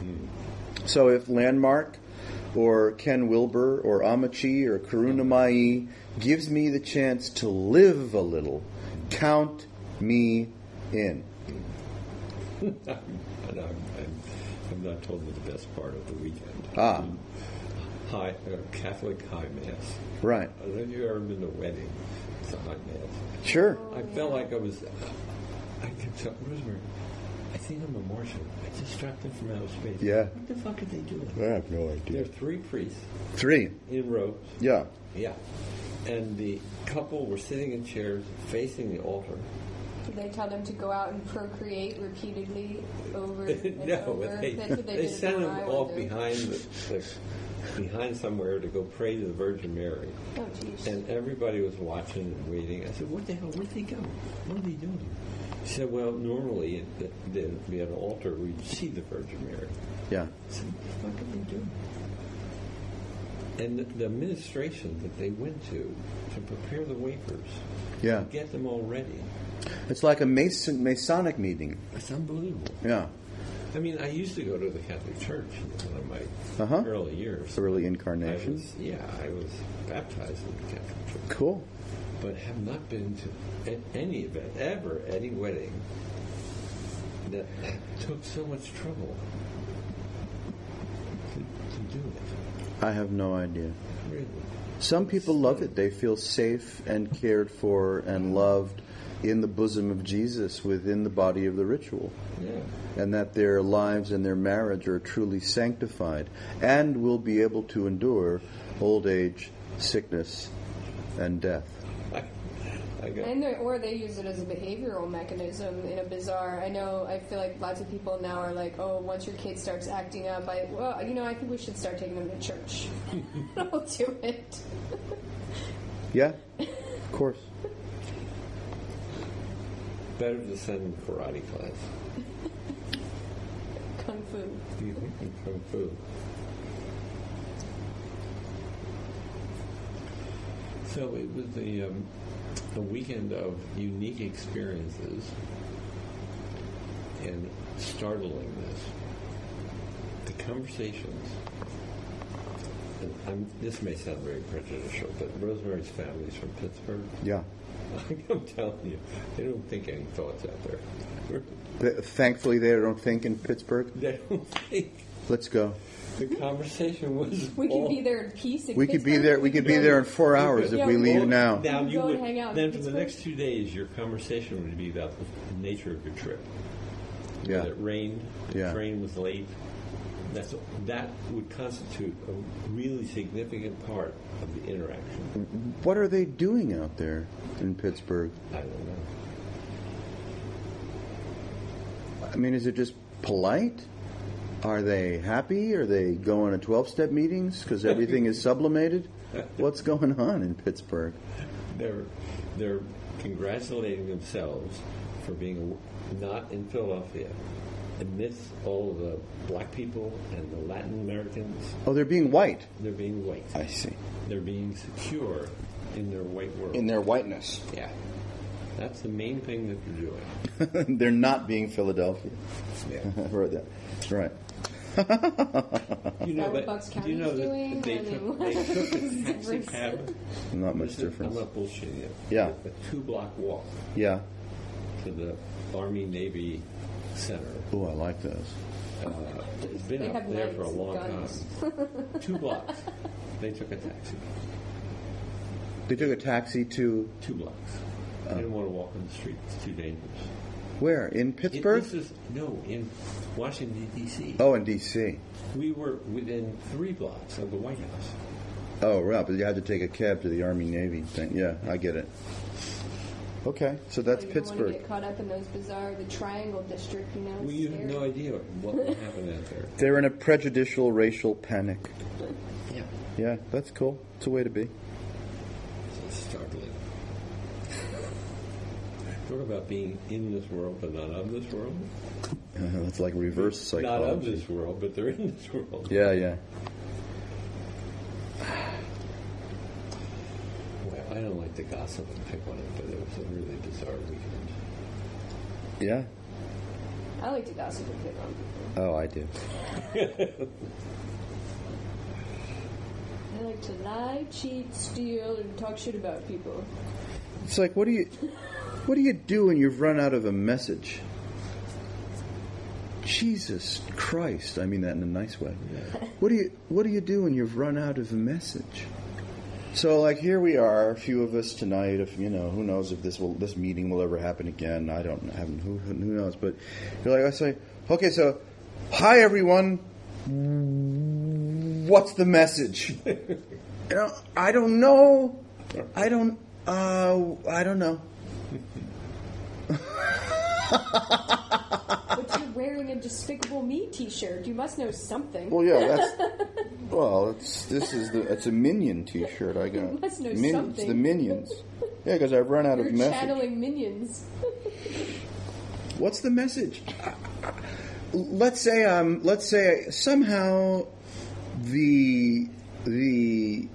So if Landmark or Ken Wilber or Amachi or Karuna Mai gives me the chance to live a little, count me in. I'm, I'm, I'm, I'm not told the best part of the weekend. Ah. high uh, Catholic high mass. Right. I don't know if you've ever been to a wedding. It's a high mass. Sure. Oh, I yeah. felt like I was. I kept telling Rosemary, I think I'm a Martian. I just dropped in from outer space. Yeah. What the fuck are they doing? I have no There idea. are three priests Three. in rows. Yeah. Yeah. And the couple were sitting in chairs facing the altar. Did they tell them to go out and procreate repeatedly over and no, over? they, That's what they, they did sent in them Rhode off Island. behind the, the behind somewhere to go pray to the Virgin Mary. Oh, jeez. And everybody was watching and waiting. I said, "What the hell? Where'd they go? What are they doing?" She said, "Well, normally at the, the, we had an altar. We'd see the Virgin Mary." Yeah. I said, "What the fuck are they doing?" And the, the administration that they went to to prepare the wafers, Yeah. to get them all ready. It's like a Mason Masonic meeting. It's unbelievable. Yeah. I mean, I used to go to the Catholic Church in one of my Uh-huh. early years. Early I incarnation. was, yeah, I was baptized in the Catholic Church, Cool. but have not been to a- any event ever, any wedding that took so much trouble to, to do it. I have no idea. Really, Some people love it. They feel safe and cared for and loved in the bosom of Jesus within the body of the ritual. yeah. And that their lives and their marriage are truly sanctified and will be able to endure old age, sickness, and death. I, I got, And they or they use it as a behavioral mechanism in a bizarre. I know. I feel like lots of people now are like, "Oh, once your kid starts acting up, I well, you know, I think we should start taking them to church." I'll do it. Yeah, of course. better to send them to karate class. Kung fu. Kung fu. So it was a, um, a weekend of unique experiences and startlingness. The conversations, and I'm, this may sound very prejudicial, but Rosemary's family is from Pittsburgh. Yeah. I'm telling you, they don't think any thoughts out there. Th- Thankfully, they don't think in Pittsburgh. They don't think. Let's go. The conversation was. We all, could be there in peace. In We could be Pittsburgh. there. We could be there in four hours if Yeah, we we leave could. now. Now We'd you go and would. hang out in Then for the Pittsburgh. next two days, your conversation would be about the nature of your trip. Yeah. Whether it rained, the Yeah. train was late. That's that would constitute a really significant part of the interaction. What are they doing out there in Pittsburgh? I don't know. I mean, is it just polite? Are they happy? Are they going to twelve-step meetings because everything is sublimated? What's going on in Pittsburgh? They're they're congratulating themselves for being not in Philadelphia, amidst all of the black people and the Latin Americans. Oh, they're being white. They're being white. I see. They're being secure in their white world. In their whiteness. yeah, that's the main thing that they're doing. They're not being Philadelphia. Yeah. I heard that. Right. You know, That what but Bucks do you County's know that doing? they I took, mean, they took a what's the taxi difference? cab. Not much Listen, difference. I'm not bullshitting you. Yeah. A two-block walk Yeah. to the Army Navy Center. Oh, I like those. Uh, it's been They up have there for a knives and long guns. time. Two blocks. They took a taxi. They took a taxi to Two blocks. They didn't want to walk on the street. It's too dangerous. where? In It- Pittsburgh? this is no in Washington D C. Oh, in D C We were within three blocks of the White House. Oh, right. But you had to take a cab to the Army Navy thing. Yeah, I get it. Okay, so that's You don't want Pittsburgh. to get caught up in those bizarre, the Triangle District, you know. it's We have scary. no idea what would happen out there. They're in a prejudicial racial panic. Yeah, Yeah, that's cool. It's a way to be. it's startling. Talk about being in this world but not of this world. Uh, it's like reverse psychology. Not of this world, but they're in this world. Yeah, yeah. Well, I don't like to gossip and pick on it, but it was a really bizarre weekend. Yeah. I like to gossip and pick on people. Oh, I do. I like to lie, cheat, steal, and talk shit about people. It's like, what do you, what do you do when you've run out of a message? Jesus Christ, I mean that in a nice way. What do you what do you do when you've run out of a message? So, like, here we are, a few of us tonight. If you know, who knows if this will this meeting will ever happen again? I don't have who who knows. But you're like, I say, okay, so, hi everyone. What's the message? You know, I don't know. I don't. Uh, I don't know. But you're wearing a Despicable Me T-shirt. You must know something. Well, yeah, that's well. It's this is the it's a Minion T-shirt I got. You must know Minions, something. the Minions. Yeah, because I've run out You're of message. channeling minions. What's the message? Let's say um, let's say somehow the the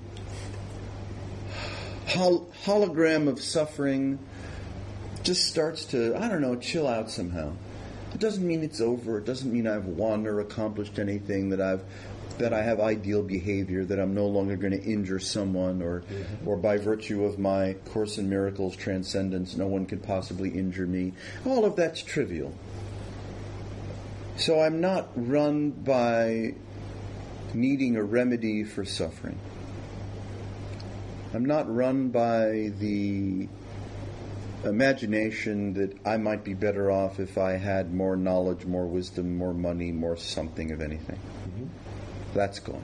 hol- hologram of suffering just starts to, I don't know, chill out somehow. It doesn't mean it's over. It doesn't mean I've won or accomplished anything, that I've that I have ideal behavior, that I'm no longer going to injure someone, or mm-hmm. or by virtue of my Course in Miracles transcendence, no one could possibly injure me. All of that's trivial. So I'm not run by needing a remedy for suffering. I'm not run by the imagination that I might be better off if I had more knowledge, more wisdom, more money, more something of anything. Mm-hmm. That's gone.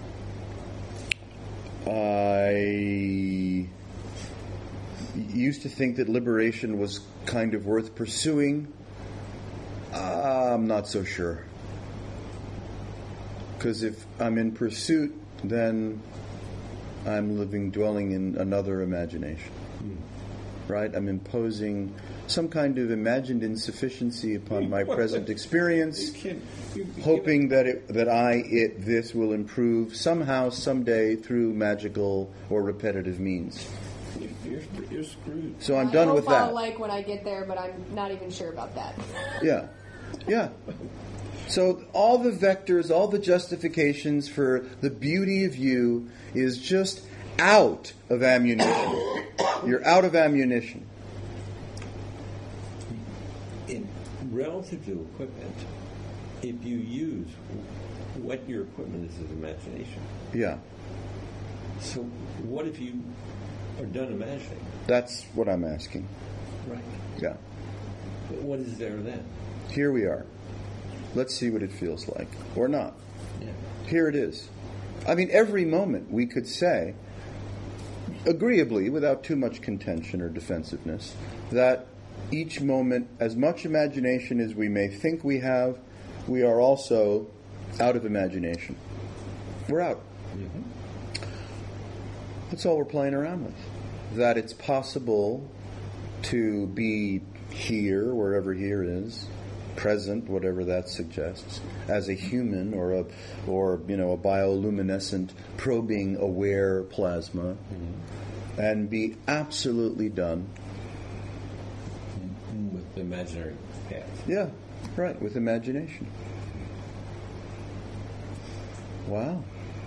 I used to think that liberation was kind of worth pursuing. Uh, I'm not so sure. Because if I'm in pursuit, then I'm living, dwelling in another imagination. Mm. Right? I'm imposing some kind of imagined insufficiency upon my present experience, you you, you hoping that it, that I, it, this will improve somehow, someday, through magical or repetitive means. You're, you're screwed. So I'm I done hope with that. I'll like when I get there, but I'm not even sure about that. Yeah. Yeah. So all the vectors, all the justifications for the beauty of you is just out of ammunition. You're out of ammunition. In relative to equipment, if you use what your equipment is as imagination. Yeah. So what if you are done imagining? That's what I'm asking. Right. Yeah. What is there then? Here we are. Let's see what it feels like. Or not. Yeah. Here it is. I mean, every moment we could say, agreeably, without too much contention or defensiveness, that each moment, as much imagination as we may think we have, we are also out of imagination. We're out. Mm-hmm. That's all we're playing around with. That it's possible to be here, wherever here is, present, whatever that suggests, as a human or a, or you know, a bioluminescent, probing, aware plasma, mm-hmm. and be absolutely done with the imaginary path. Yeah, right, with imagination. Wow.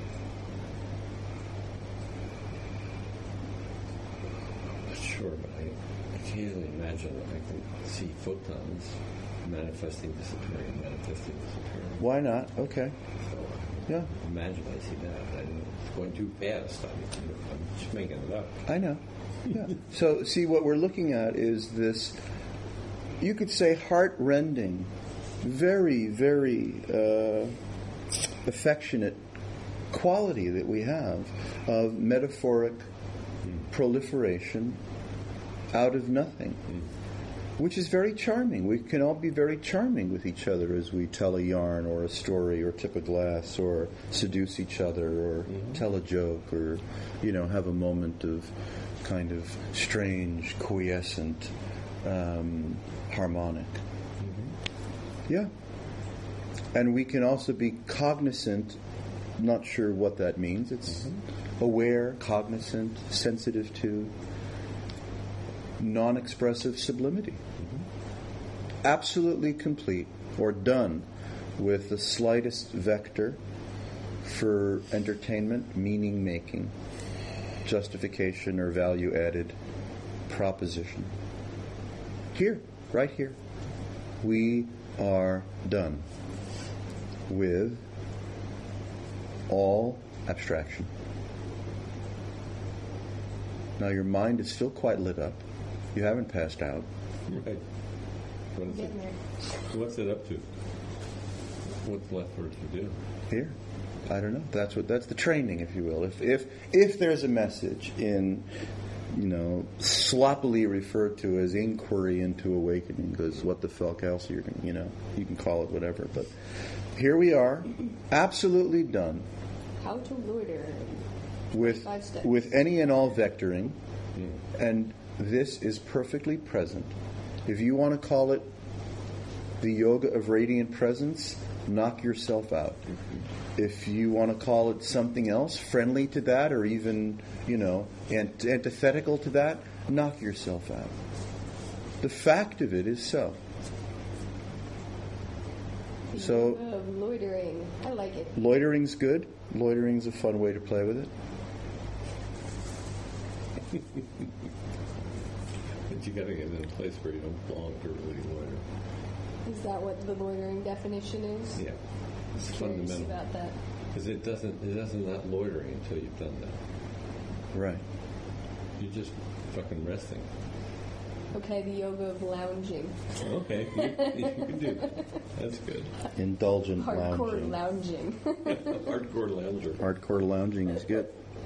Sure, but I occasionally imagine that I can see photons manifesting, disappearing, manifesting, disappearing. Why not? Okay. So yeah. Imagine I see that. I don't know. It's going too fast. I'm, I'm just making it up. I know. Yeah. So, see, what we're looking at is this, you could say, heart-rending, very, very uh, affectionate quality that we have of metaphoric mm. proliferation out of nothing. Mm. Which is very charming. We can all be very charming with each other as we tell a yarn or a story or tip a glass or seduce each other or mm-hmm. tell a joke or, you know, have a moment of kind of strange, quiescent, um, harmonic. Mm-hmm. Yeah. And we can also be cognizant, not sure what that means. It's mm-hmm. aware, cognizant, sensitive to, non-expressive sublimity. Mm-hmm. Absolutely complete or done with the slightest vector for entertainment, meaning making, justification or value added proposition. Here, right here. We are done with all abstraction. Now your mind is still quite lit up. You haven't passed out. Right. What is it? Getting there. What's it up to? What's left for it to do? Here, I don't know. That's what that's the training, if you will. If if if there's a message in, you know, sloppily referred to as inquiry into awakening, because what the fuck else you're gonna, you know, you can call it whatever. But here we are, absolutely done How to loiter. with Five steps. with any and all vectoring, and this is perfectly present. If you want to call it the yoga of radiant presence, knock yourself out. If you want to call it something else, friendly to that, or even, you know, ant- antithetical to that, knock yourself out. The fact of it is so. So, Of loitering. I like it. loitering's good. Loitering's a fun way to play with it. But you got to get in a place where you don't belong to really loiter. Is that what the loitering definition is? Yeah, it's Curious fundamental about that. because it doesn't it doesn't not loitering until you've done that. Right. You're just fucking resting. Okay, the yoga of lounging. Okay, you, you can do that. That's good. Indulgent Hardcore lounging. lounging. Hardcore lounger. Hardcore lounging is good.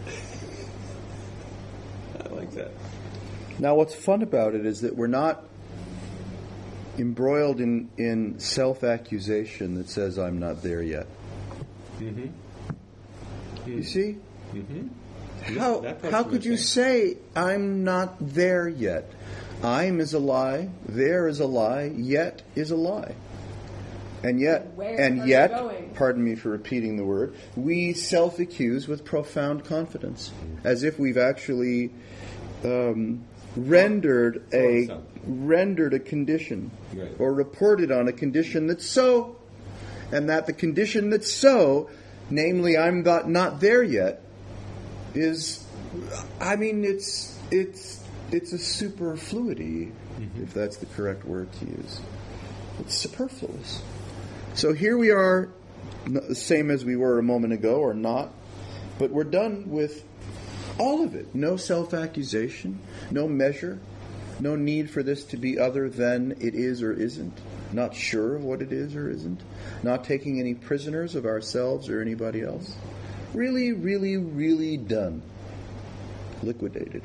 I like that. Now, what's fun about it is that we're not embroiled in, in self-accusation that says, I'm not there yet. Mm-hmm. You see? Mm-hmm. How, That part's how could you missing. say, I'm not there yet? I'm is a lie, there is a lie, yet is a lie. And yet, Where and are yet, you going? pardon me for repeating the word, we self-accuse with profound confidence, as if we've actually um, rendered a something. rendered a condition, Right. or reported on a condition that's so, and that the condition that's so, namely, I'm not not there yet, is, I mean, it's it's it's a superfluity, Mm-hmm. if that's the correct word to use. It's superfluous. So here we are, n- the same as we were a moment ago, or not, but we're done with all of it. No self-accusation, no measure, no need for this to be other than it is or isn't, not sure of what it is or isn't, not taking any prisoners of ourselves or anybody else. Really, really, really done. Liquidated.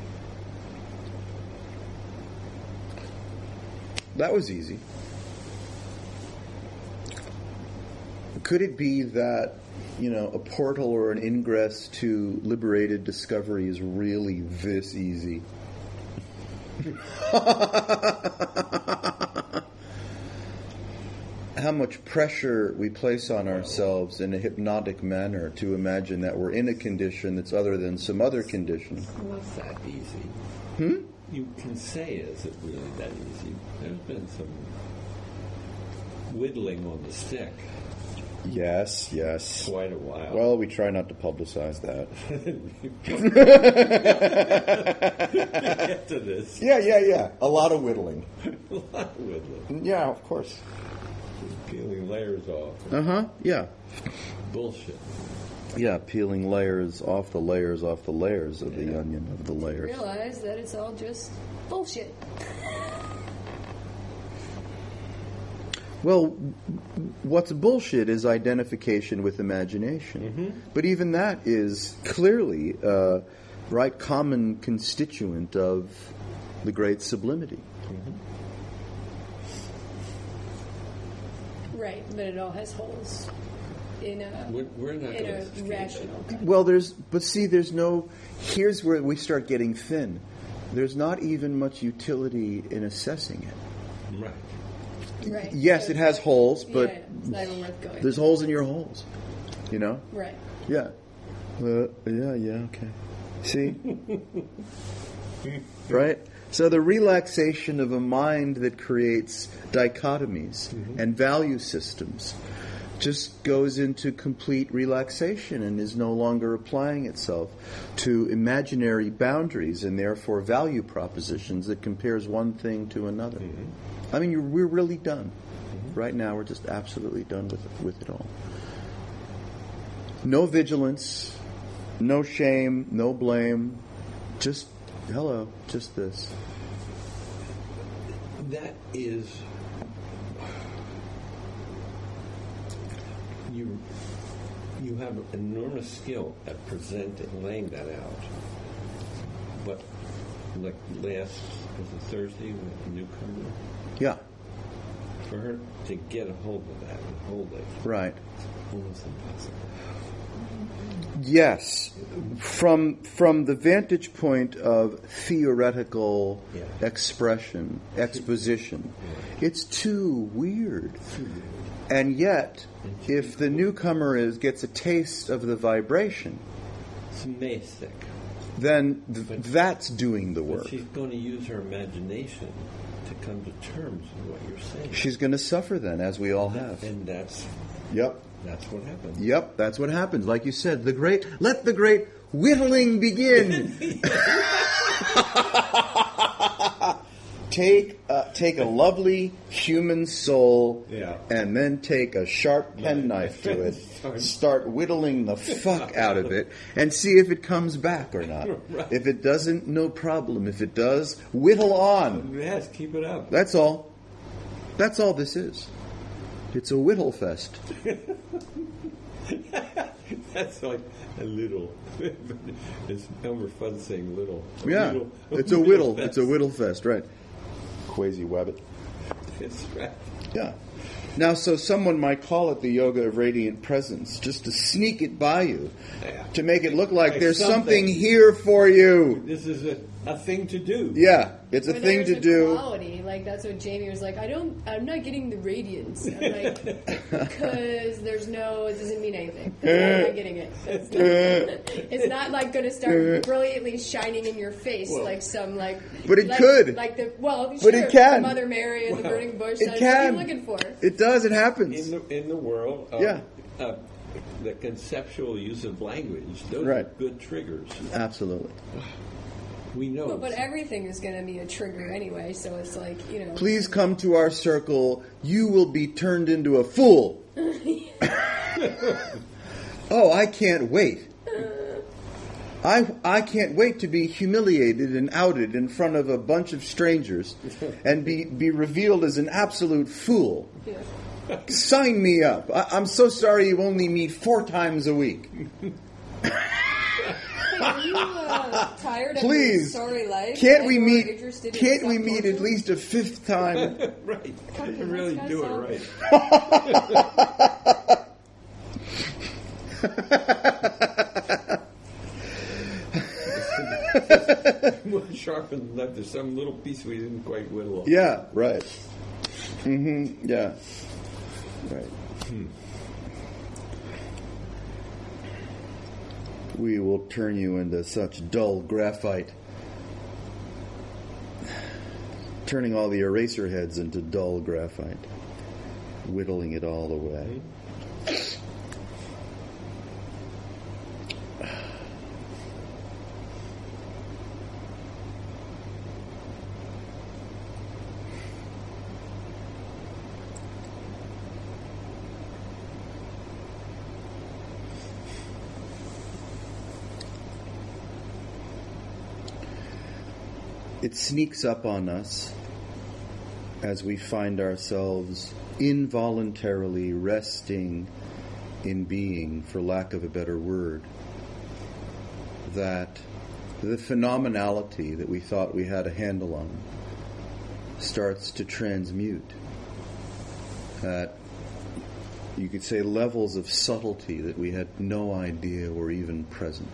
That was easy. Could it be that, you know, a portal or an ingress to liberated discovery is really this easy? How much pressure we place on ourselves in a hypnotic manner to imagine that we're in a condition that's other than some other condition. What's that easy? Hmm? You can say, is it really that easy? There's been some whittling on the stick Yes, yes. quite a while. Well, we try not to publicize that. Get to this. Yeah, yeah, yeah. A lot of whittling. A lot of whittling. Yeah, of course. Peeling layers off. Uh-huh, yeah. Bullshit. Yeah, peeling layers off the layers off the layers of the Yeah. onion of the layers. Realize that it's all just bullshit. Well, w- what's bullshit is identification with imagination. Mm-hmm. But even that is clearly a right common constituent of the great sublimity. Right, but it all has holes in a We're, we're not in going a to rational. Well, there's, but see, there's no, here's where we start getting thin. There's not even much utility in assessing it. Right. Right. Yes, So it has it's holes, like- but yeah, it's not even worth going. there's holes in your holes. You know? Right. Yeah. Uh, yeah, yeah, okay. See? Right? So the relaxation of a mind that creates dichotomies and value systems just goes into complete relaxation and is no longer applying itself to imaginary boundaries and therefore value propositions that compares one thing to another. I mean, you're, we're really done. Right now, we're just absolutely done with with it all. No vigilance, no shame, no blame. Just hello, just this. That is, you you have enormous skill at presenting, laying that out. But like last, was it Thursday, with the newcomer? Yeah, For her to get a hold of that and hold it, right. it's almost impossible. Yes, from from the vantage point of theoretical Yeah. expression, exposition, Yeah. it's too weird. Too weird. And yet, if the newcomer is gets a taste of the vibration, It's amazing. then th- that's doing the But work. she's going to use her imagination to come to terms with what you're saying. She's going to suffer then, as we all have. And that's Yep. that's what happens. Yep, that's what happens. Like you said, the great let the great whittling begin. take uh, take a lovely human soul, Yeah. and then take a sharp penknife to it. Start- Start whittling the fuck out of it, and see if it comes back or not. Right. If it doesn't, no problem. If it does, whittle on. Yes, keep it up. That's all. That's all this is. It's a whittle fest. That's like a little. It's Elmer Fudd saying little. Yeah, Little- it's a whittle. fest. It's a whittle fest, right? Quasi Wabbit. That's right. Yeah. Now, so someone might call it the yoga of radiant presence, just to sneak it by you, Yeah. to make it look like Like there's something. something. here for you. This is a, a thing to do. Yeah, it's a Where thing there's to a do. Quality, like that's what Jamie was like. I don't, I'm not getting the radiance. I'm like, because there's no, it doesn't mean anything. That's why I'm not getting it. It's not, it's not like going to start brilliantly shining in your face Well, like some like. But it like, could. Like the well, But sure, it can. Mother Mary and the Well, burning bush. It That's can. what are you looking for? It does. It happens. In the in the world, of, Yeah. uh, the conceptual use of language, those Right. are good triggers. Absolutely. We know. Well, but everything is going to be a trigger anyway, so it's like you know. Please come to our circle. You will be turned into a fool. Oh, I can't wait. I, I can't wait to be humiliated and outed in front of a bunch of strangers and be, be revealed as an absolute fool. Yeah. Sign me up. I, I'm so sorry you only meet four times a week. Hey, are you uh, tired of Please, your sorry life? can't and we you're meet? interested in Can't we meet at self-torture? least a fifth time? right. Come You on, really let's do go it right. More sharp than left. There's some little piece we didn't quite whittle off. Yeah, right. Mm-hmm. Yeah. Right. We will turn you into such dull graphite, turning all the eraser heads into dull graphite, whittling it all away. It sneaks up on us as we find ourselves involuntarily resting in being, for lack of a better word, that the phenomenality that we thought we had a handle on starts to transmute. That you could say levels of subtlety that we had no idea were even present.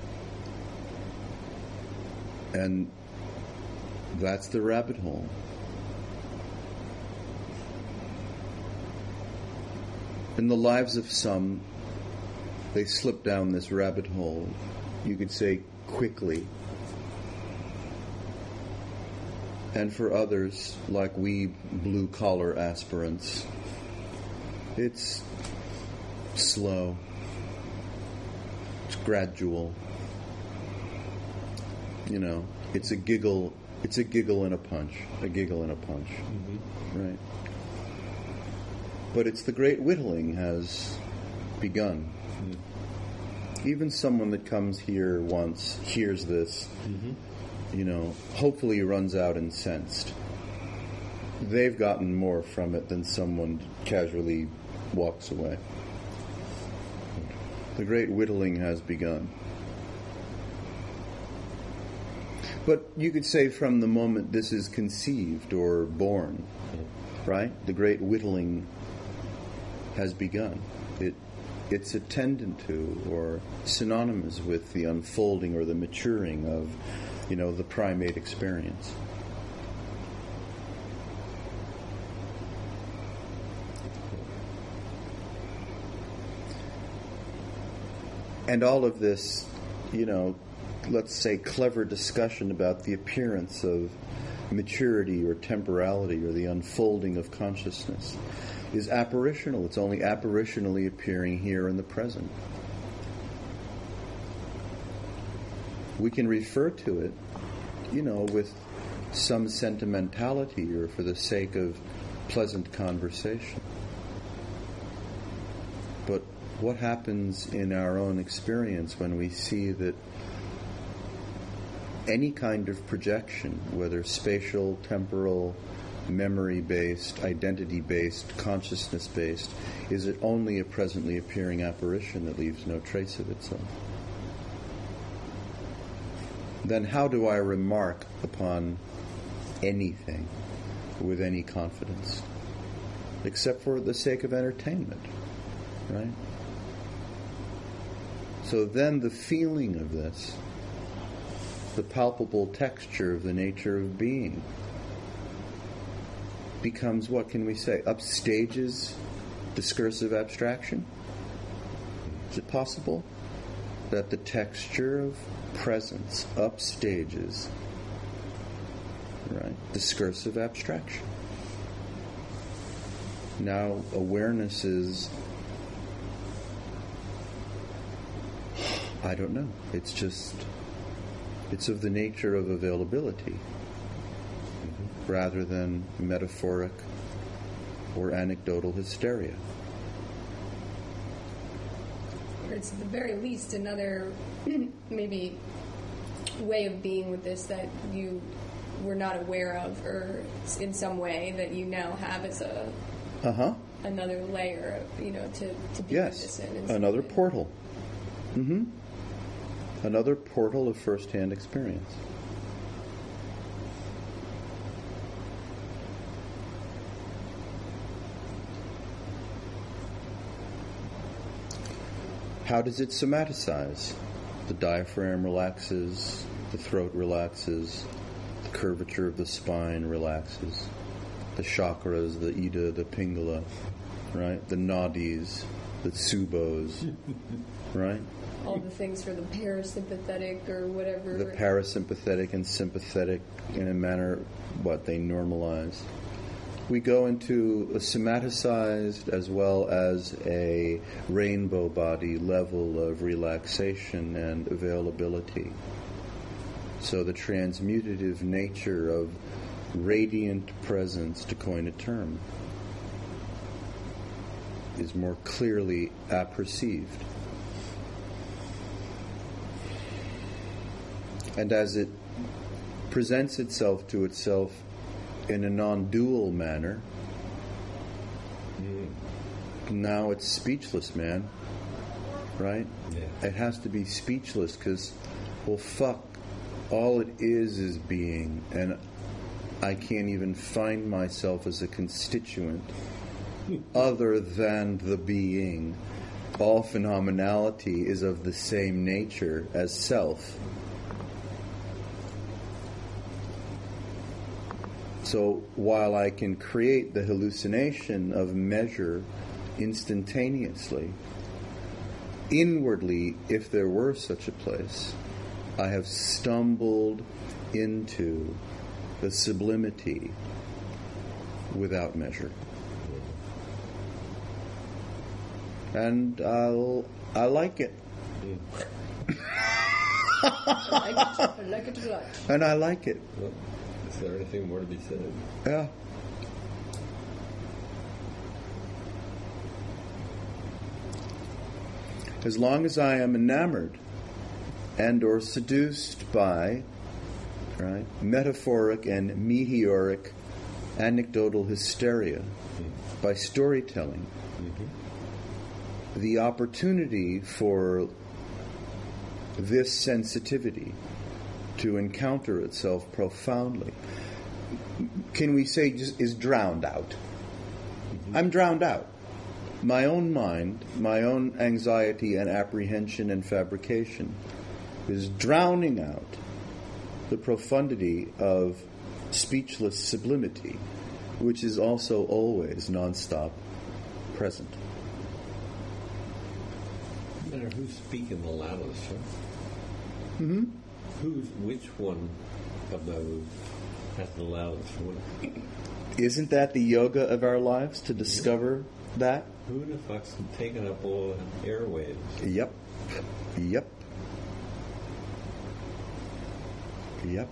And that's the rabbit hole. In the lives of some, they slip down this rabbit hole, you could say quickly. And for others, like we blue-collar aspirants, it's slow, it's gradual. You know, it's a giggle, it's a giggle and a punch, a giggle and a punch, Mm-hmm. right? But it's the great whittling has begun. Mm-hmm. Even someone that comes here once hears this, mm-hmm. you know, hopefully runs out incensed. They've gotten more from it than someone casually walks away. The great whittling has begun. But you could say from the moment this is conceived or born, right? The great whittling has begun. It, it's attendant to or synonymous with the unfolding or the maturing of, you know, the primate experience. And all of this, you know, let's say clever discussion about the appearance of maturity or temporality or the unfolding of consciousness is apparitional. It's only apparitionally appearing here in the present. We can refer to it, you know, with some sentimentality or for the sake of pleasant conversation. But what happens in our own experience when we see that any kind of projection, whether spatial, temporal, memory-based, identity-based, consciousness-based, is it only a presently appearing apparition that leaves no trace of itself? Then how do I remark upon anything with any confidence? Except for the sake of entertainment, right? So then the feeling of this, the palpable texture of the nature of being, becomes, what can we say, upstages discursive abstraction? Is it possible that the texture of presence upstages, right, discursive abstraction? Now awareness is, I don't know, it's just, it's of the nature of availability mm-hmm. rather than metaphoric or anecdotal hysteria. Or it's at the very least another maybe way of being with this that you were not aware of, or in some way that you now have as a uh-huh. another layer, you know, to, to be yes. with this in. in another way. portal. Mm-hmm. Another portal of first-hand experience. How does it somaticize? The diaphragm relaxes, the throat relaxes, the curvature of the spine relaxes, the chakras, the Ida, the Pingala, right? The nadis, the tsubos, right? All the things for the parasympathetic or whatever. The parasympathetic and sympathetic in a manner, what, they normalize. We go into a somaticized as well as a rainbow body level of relaxation and availability. So the transmutative nature of radiant presence, to coin a term, is more clearly apperceived. And as it presents itself to itself in a non-dual manner, mm. now it's speechless, man. Right? Yeah. It has to be speechless because, well, fuck, all it is is being, and I can't even find myself as a constituent other than the being. All phenomenality is of the same nature as self. So while I can create the hallucination of measure instantaneously, inwardly, if there were such a place, I have stumbled into the sublimity without measure. And I'll, I like it. I like it. I like it a lot. And I like it. Well, is there anything more to be said? Yeah. As long as I am enamored and or seduced by, right, metaphoric and meteoric anecdotal hysteria, mm-hmm. by storytelling, mm-hmm. the opportunity for this sensitivity to encounter itself profoundly, can we say, just is drowned out. Mm-hmm. I'm drowned out. My own mind, my own anxiety and apprehension and fabrication is drowning out the profundity of speechless sublimity, which is also always nonstop present. No matter who's speaking the loudest, huh? Mm-hmm. Who's, which one of those has the loudest voice? Isn't that the yoga of our lives, to discover yeah. that? Who the fuck's taking up all the airwaves? Yep. Yep. Yep.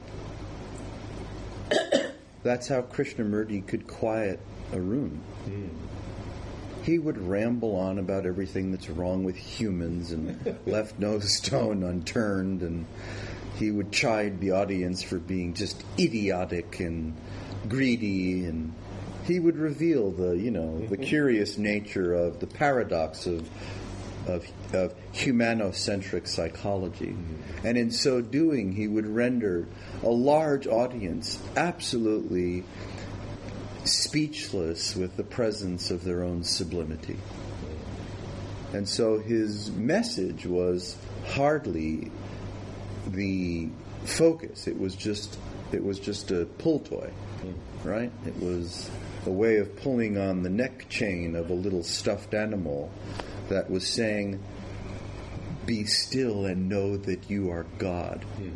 That's how Krishnamurti could quiet a room. Mm. He would ramble on about everything that's wrong with humans and left no stone unturned, and he would chide the audience for being just idiotic and greedy, and he would reveal the, you know, the curious nature of the paradox of of, of humanocentric psychology. Mm-hmm. And in so doing, he would render a large audience absolutely speechless with the presence of their own sublimity. And so his message was hardly the focus. It was just it was just a pull toy, right? It was a way of pulling on the neck chain of a little stuffed animal that was saying, "Be still and know that you are God." Hmm.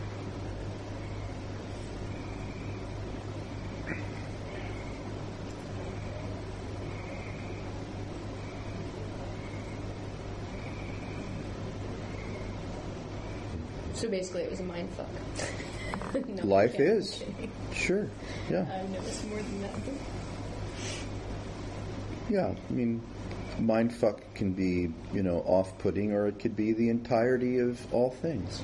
So basically it was a mind fuck. No, Life is. Sure. Yeah. I've noticed more than that. Yeah, I mean, mindfuck can be, you know, off-putting, or it could be the entirety of all things.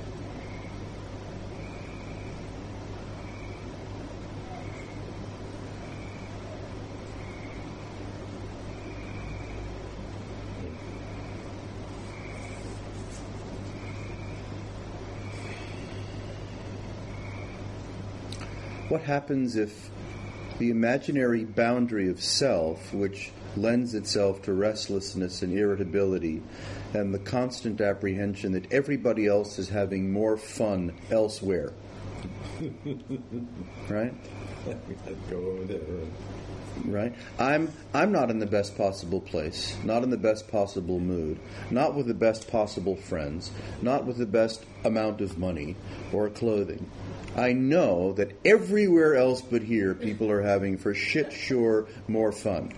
What happens if the imaginary boundary of self, which lends itself to restlessness and irritability and the constant apprehension that everybody else is having more fun elsewhere, right? Go over there. Right? I'm I'm not in the best possible place, not in the best possible mood, not with the best possible friends, not with the best amount of money or clothing. I know that everywhere else but here, people are having for shit sure more fun.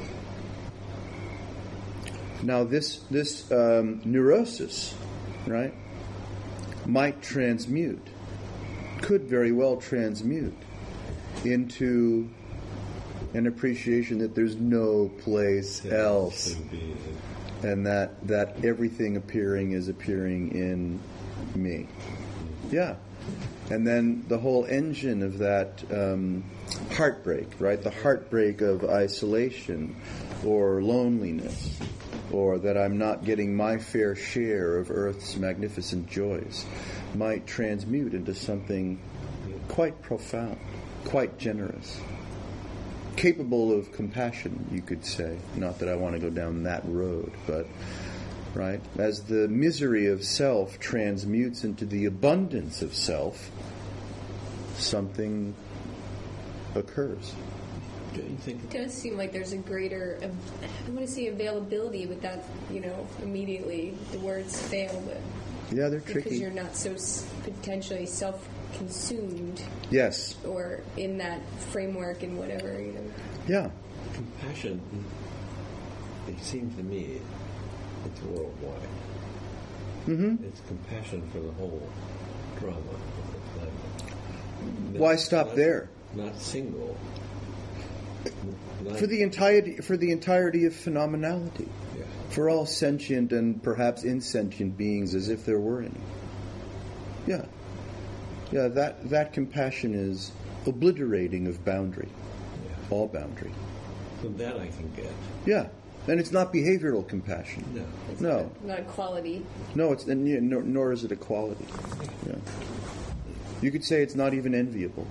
Now, this this um, neurosis, right, might transmute, could very well transmute into an appreciation that there's no place yeah, else, and that that everything appearing is appearing in me. Yeah. And then the whole engine of that um, heartbreak, right? The heartbreak of isolation or loneliness, or that I'm not getting my fair share of Earth's magnificent joys, might transmute into something quite profound, quite generous, capable of compassion, you could say. Not that I want to go down that road, but... right? As the misery of self transmutes into the abundance of self, something occurs. Do you think it does seem like there's a greater, I want to say availability, but that, you know, immediately the words fail, but yeah, they're because tricky. Because you're not so potentially self-consumed. Yes. Or in that framework and whatever, you know. Yeah. Compassion, it seems to me, it's worldwide. Mm-hmm. It's compassion for the whole drama of the planet. Not, Why stop not, there? Not single. Not for the entirety for the entirety of phenomenality. Yeah. for all sentient and perhaps insentient beings as if there were any. Yeah. Yeah, that, that compassion is obliterating of boundary, Yeah. all boundary. So that I can get. Yeah, and it's not behavioral compassion. No. It's No. not, not a quality. No, it's and, yeah, nor, nor is it a quality. Yeah. You could say it's not even enviable.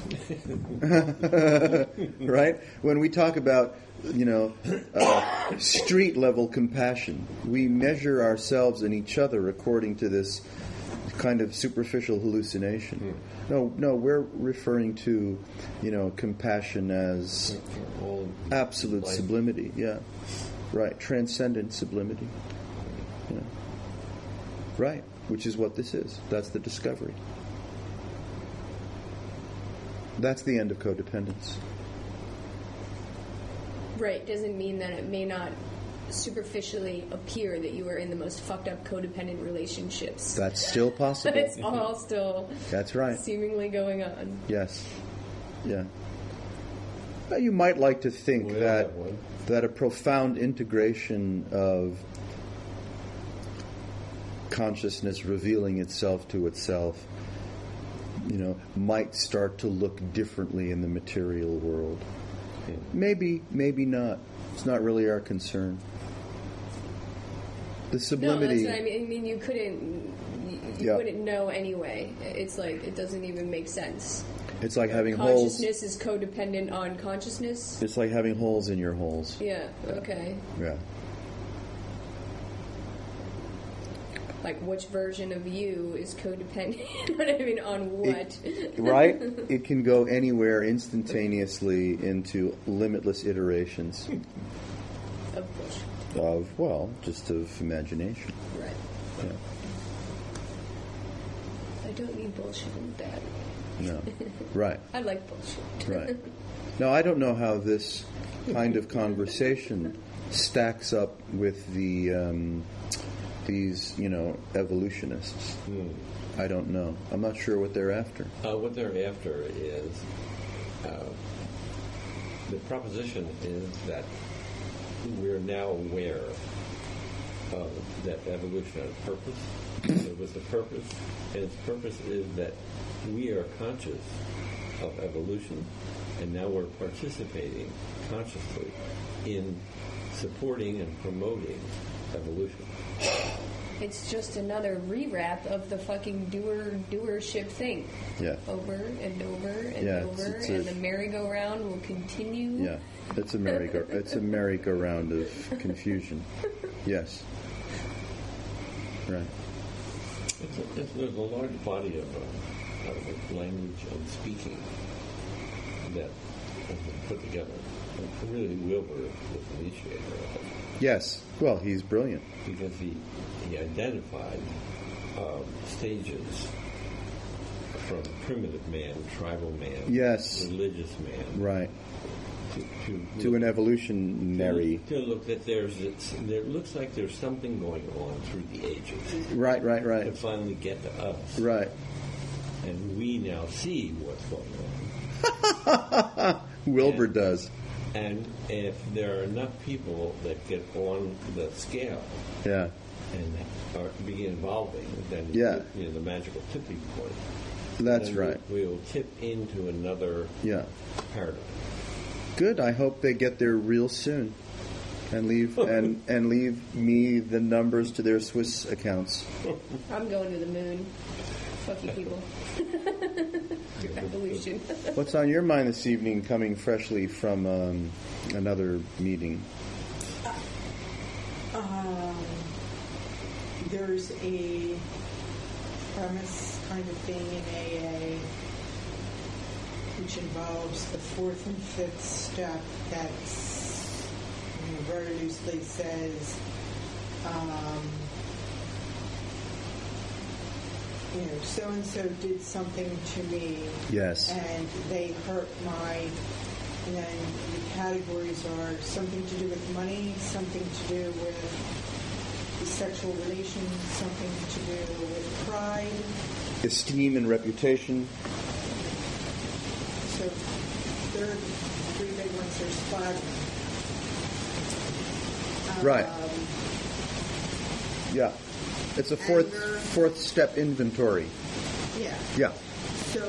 Right? When we talk about, you know, uh, street level compassion, we measure ourselves and each other according to this kind of superficial hallucination. Hmm. No, no, we're referring to, you know, compassion as For all absolute life. sublimity. Yeah, right. Transcendent sublimity. Yeah. Right. Which is what this is. That's the discovery. That's the end of codependence. Right. Doesn't mean that it may not superficially appear that you are in the most fucked up codependent relationships. That's still possible. But it's all still That's right. seemingly going on. Yes. Yeah. Now, you might like to think Well, that that one. that a profound integration of consciousness revealing itself to itself, you know, might start to look differently in the material world. Yeah. Maybe, maybe not. It's not really our concern. The No, sublimity. that's what I mean. I mean, you couldn't, you, you Yeah. wouldn't know anyway. It's like it doesn't even make sense. It's like having holes. Consciousness is codependent on consciousness. It's like having holes in your holes. Yeah. Okay. Yeah. Like which version of you is codependent? You know what I mean? On what? It- right? It can go anywhere instantaneously into limitless iterations Of bullshit. of, well, just of imagination. Right. Yeah. I don't need bullshit in bed. No. Right. I like bullshit. Right. Now, I don't know how this kind of conversation stacks up with the um, these, you know, evolutionists. Hmm. I don't know. I'm not sure what they're after. Uh, what they're after is uh, the proposition is that we're now aware of that evolution had a purpose. It was a purpose, and its purpose is that we are conscious of evolution, and now we're participating consciously in supporting and promoting evolution. It's just another rewrap of the fucking doer doership thing. Yeah. Over and over and Yeah, over, it's- it's a- and the merry-go-round will continue. Yeah. It's a merry-go. It's a merry-go-round of confusion. Yes. Right. It's a, it's, there's a large body of, uh, of language and speaking that has been put together. And really, Wilbur was the initiator of it Yes. Well, he's brilliant. because he he identified um, stages from primitive man, tribal man, Yes. religious man, Right. to, to, To look- an evolutionary. to look that there's it's, there looks like there's something going on through the ages Right. Right. to Right. finally get to us. Right. And we now see what's going on. Wilbur Yeah. does. And if there are enough people that get on the scale Yeah. and are, begin evolving, then Yeah. you know the magical tipping point. That's then right. We, we'll tip into another Yeah. paradigm. Good. I hope they get there real soon, and leave and and leave me the numbers to their Swiss accounts. I'm going to the moon. Fuck you people. Evolution. What's on your mind this evening, coming freshly from um, another meeting? Um, there's a premise kind of thing in A A which involves the fourth and fifth step that's, you know, very loosely says, um, you know, so-and-so did something to me Yes. and they hurt my, and then the categories are something to do with money, something to do with the sexual relations, something to do with pride. Esteem and reputation. So there are three big ones, there's five. Right. Um, Yeah. It's a fourth Anger. fourth step inventory. yeah. Yeah. So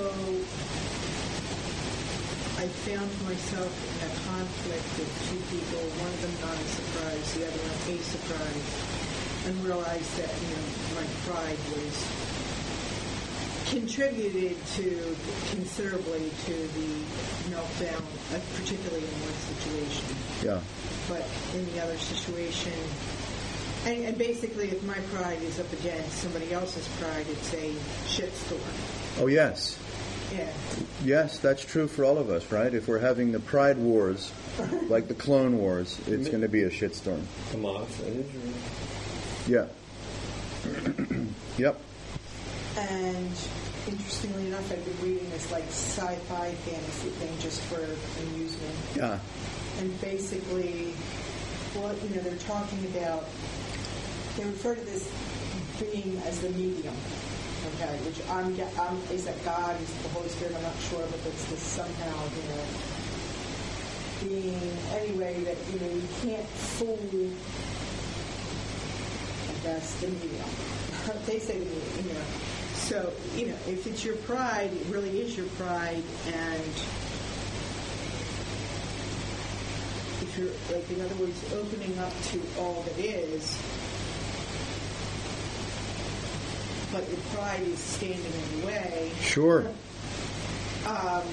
I found myself in a conflict with two people, one of them not a surprise, the other one a surprise, and realized that, you know, my pride was contributed to considerably to the meltdown, uh, particularly in one situation. Yeah. But in the other situation, and, and basically if my pride is up against somebody else's pride, it's a shitstorm. Oh, yes. Yeah. Yes, that's true for all of us, right? If we're having the pride wars, like the Clone Wars, it's going to be a shitstorm. Hamas and Israel. Yeah. Yep. And interestingly enough, I've been reading this like sci-fi fantasy thing just for amusement. Yeah. And basically, what you know, they're talking about. They refer to this being as the medium. Okay, which I'm, I'm is that God, is the Holy Spirit? I'm not sure, but it's this somehow, you know, being anyway that you know you can't fool. I guess the medium. They say the medium, you know. So you know, if it's your pride, it really is your pride, and if you're like, in other words, opening up to all that is. But your pride is standing in the way. Sure. Um,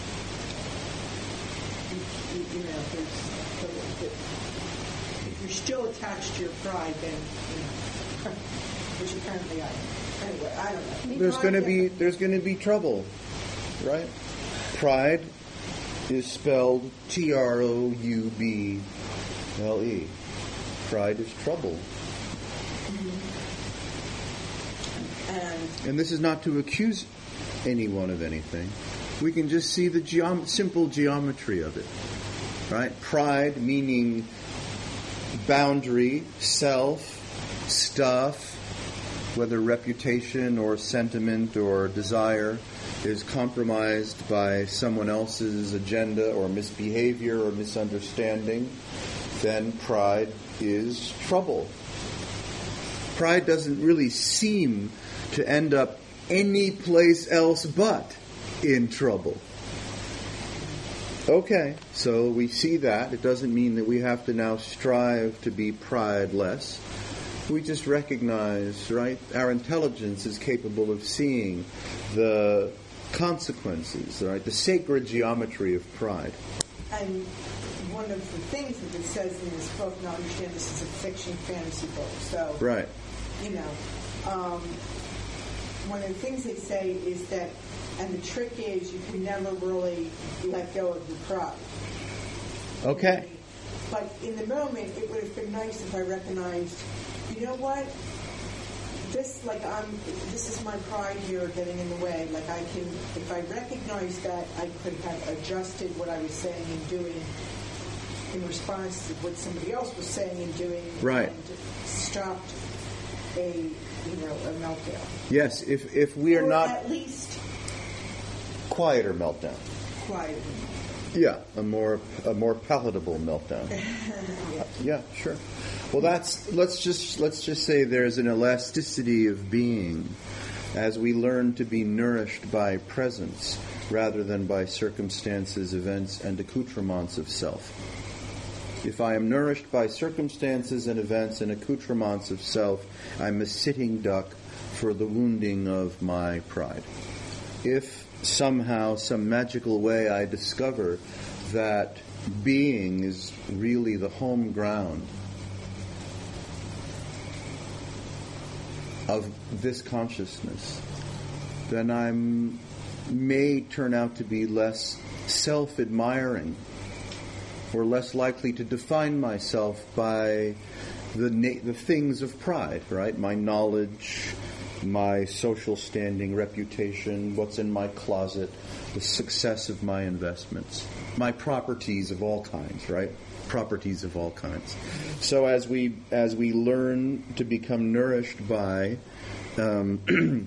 you, you know, there's, if you're still attached to your pride, then, you know, which apparently I am. Anyway, I don't know. There's Pride going to be doesn't- there's going to be trouble, right? Pride is spelled T R O U B L E. Pride is trouble. And And this is not to accuse anyone of anything. We can just see the geom- simple geometry of it, right? Pride meaning boundary, self, stuff, whether reputation or sentiment or desire is compromised by someone else's agenda or misbehavior or misunderstanding, then pride is trouble. Pride doesn't really seem to end up any place else but in trouble. Okay, so we see that. It doesn't mean that we have to now strive to be prideless. We just recognize, right, our intelligence is capable of seeing the consequences, right, the sacred geometry of pride. and one of the things that it says in this book, now understand this is a fiction fantasy book, so Right. you know, um, one of the things they say is that, and the trick is you can never really let go of your pride. Okay. But in the moment, it would have been nice if I recognized, you know what? This, like, I'm, this is my pride here getting in the way. Like, I can, if I recognize that, I could have adjusted what I was saying and doing in response to what somebody else was saying and doing. Right. And stopped a, you know, a meltdown. Yes, if if we are or not at least quieter meltdown. quiet. Yeah, a more a more palatable meltdown. Yeah. Yeah, sure. Well, that's let's just let's just say there's an elasticity of being as we learn to be nourished by presence rather than by circumstances, events, and accoutrements of self. If I am nourished by circumstances and events and accoutrements of self, I'm a sitting duck for the wounding of my pride. If somehow, some magical way, I discover that being is really the home ground of this consciousness, then I may turn out to be less self-admiring or less likely to define myself by the na- the things of pride, right? My knowledge, my social standing, reputation, what's in my closet, the success of my investments, my properties of all kinds, right? Properties of all kinds. So as we as we learn to become nourished by um,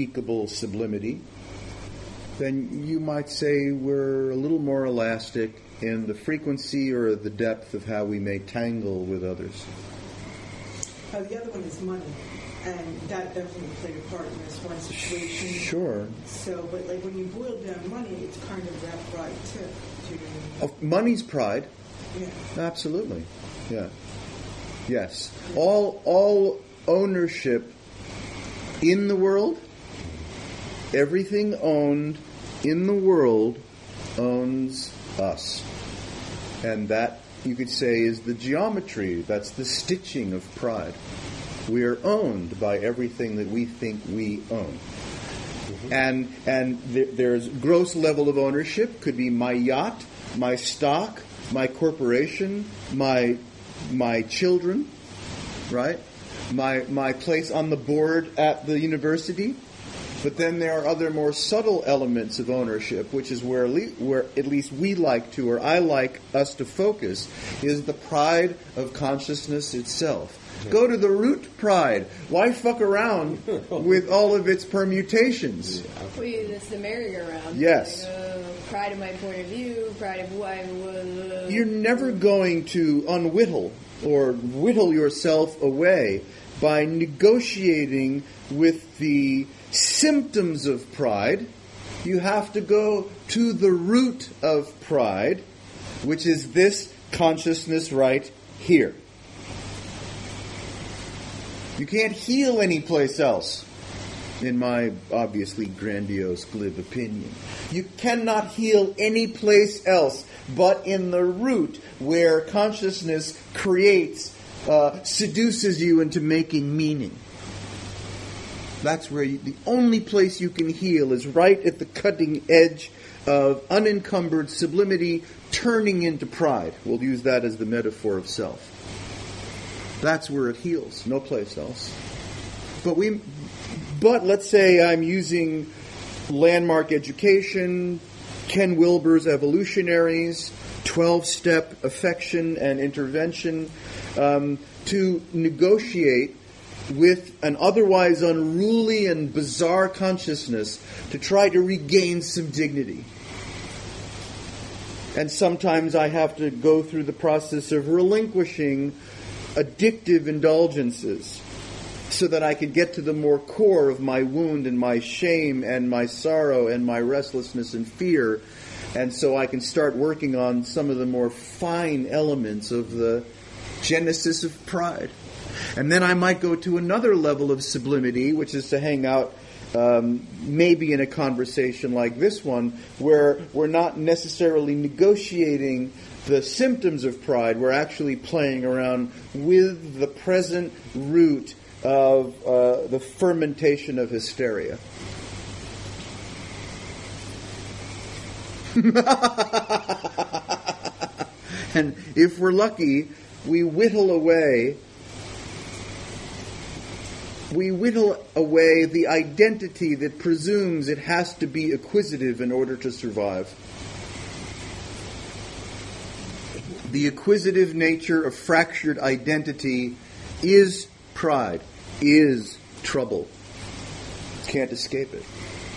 unspeakable sublimity, then you might say we're a little more elastic in the frequency or the depth of how we may tangle with others. Uh, the other one is money, and that definitely played a part in this one situation. Sure. So, but like when you boil down money, it's kind of that pride too. To, Oh, money's pride. yeah. Absolutely. Yeah. Yes. All all ownership in the world, everything owned in the world owns us. And that, you could say, is the geometry. That's the stitching of pride. We are owned by everything that we think we own. Mm-hmm. And and th- there's gross level of ownership. Could be my yacht, my stock, my corporation, my my children, right? My my place on the board at the university. But then there are other more subtle elements of ownership, which is where, le- where at least we like to, or I like us to focus, is the pride of consciousness itself. Go to the root pride. Why fuck around with all of its permutations? Well, you- that's the merry-go-round. Yes. Like, uh, pride of my point of view, pride of who I was. You're never going to unwhittle or whittle yourself away by negotiating with the symptoms of pride. You have to go to the root of pride, which is this consciousness right here. You can't heal anyplace else, in my obviously grandiose, glib opinion. You cannot heal any place else but in the root where consciousness creates, uh, seduces you into making meaning. That's where you, the only place you can heal is right at the cutting edge of unencumbered sublimity turning into pride. We'll use that as the metaphor of self. That's where it heals, no place else. But we, but let's say I'm using landmark education, Ken Wilber's Evolutionaries, twelve-step affection and intervention, um, to negotiate with an otherwise unruly and bizarre consciousness to try to regain some dignity. And sometimes I have to go through the process of relinquishing addictive indulgences so that I can get to the more core of my wound and my shame and my sorrow and my restlessness and fear. And so I can start working on some of the more fine elements of the genesis of pride. And then I might go to another level of sublimity, which is to hang out um, maybe in a conversation like this one, where we're not necessarily negotiating the symptoms of pride. We're actually playing around with the present root of uh, the fermentation of hysteria. And if we're lucky, we whittle away we whittle away the identity that presumes it has to be acquisitive in order to survive. The acquisitive nature of fractured identity is pride, is trouble. Can't escape it.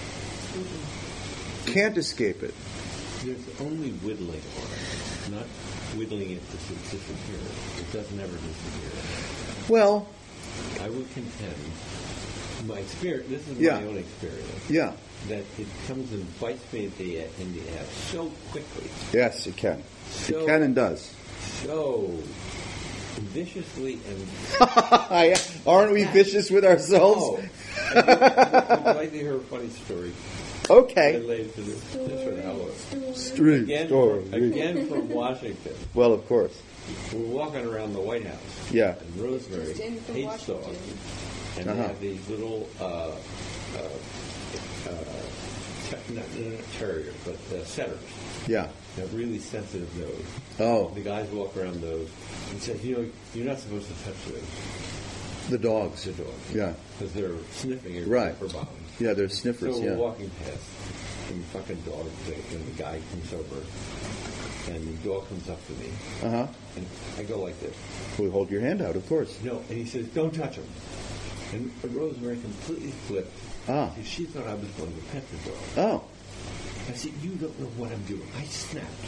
Can't escape it. There's only whittling on it, not whittling it to disappear. It doesn't ever disappear. Well, I would contend, my experience, this is Yeah. my own experience, yeah. that it comes and bites me in the, in the ass so quickly, Yes, it can. So- It can and does. so viciously and... Aren't we vicious with ourselves? Oh, I'd I'd like to hear a funny story Okay. related to this, this for the hell of it. Street Again, story. again from Washington. Well, of course. We're walking around the White House. Yeah. And Rosemary Just in from hates dogs. Washington. And Uh-huh. they have these little, uh, uh, uh, te- not, not terriers, but uh, setters. Yeah. They have really sensitive nose. Oh, The guys walk around those and say, you know, you're not supposed to touch those, the dogs. the dogs. Yeah. Because they're sniffing your Right. for bombs. Yeah, they're So sniffers, we're yeah. walking past, and the fucking dog, and the guy comes over, and the dog comes up to me, Uh-huh. and I go like this. We hold your hand out, of course. No, and he says, don't touch him. And Rosemary completely flipped. Ah. She thought I was going to pet the dog. Oh. I said, you don't know what I'm doing. I snapped.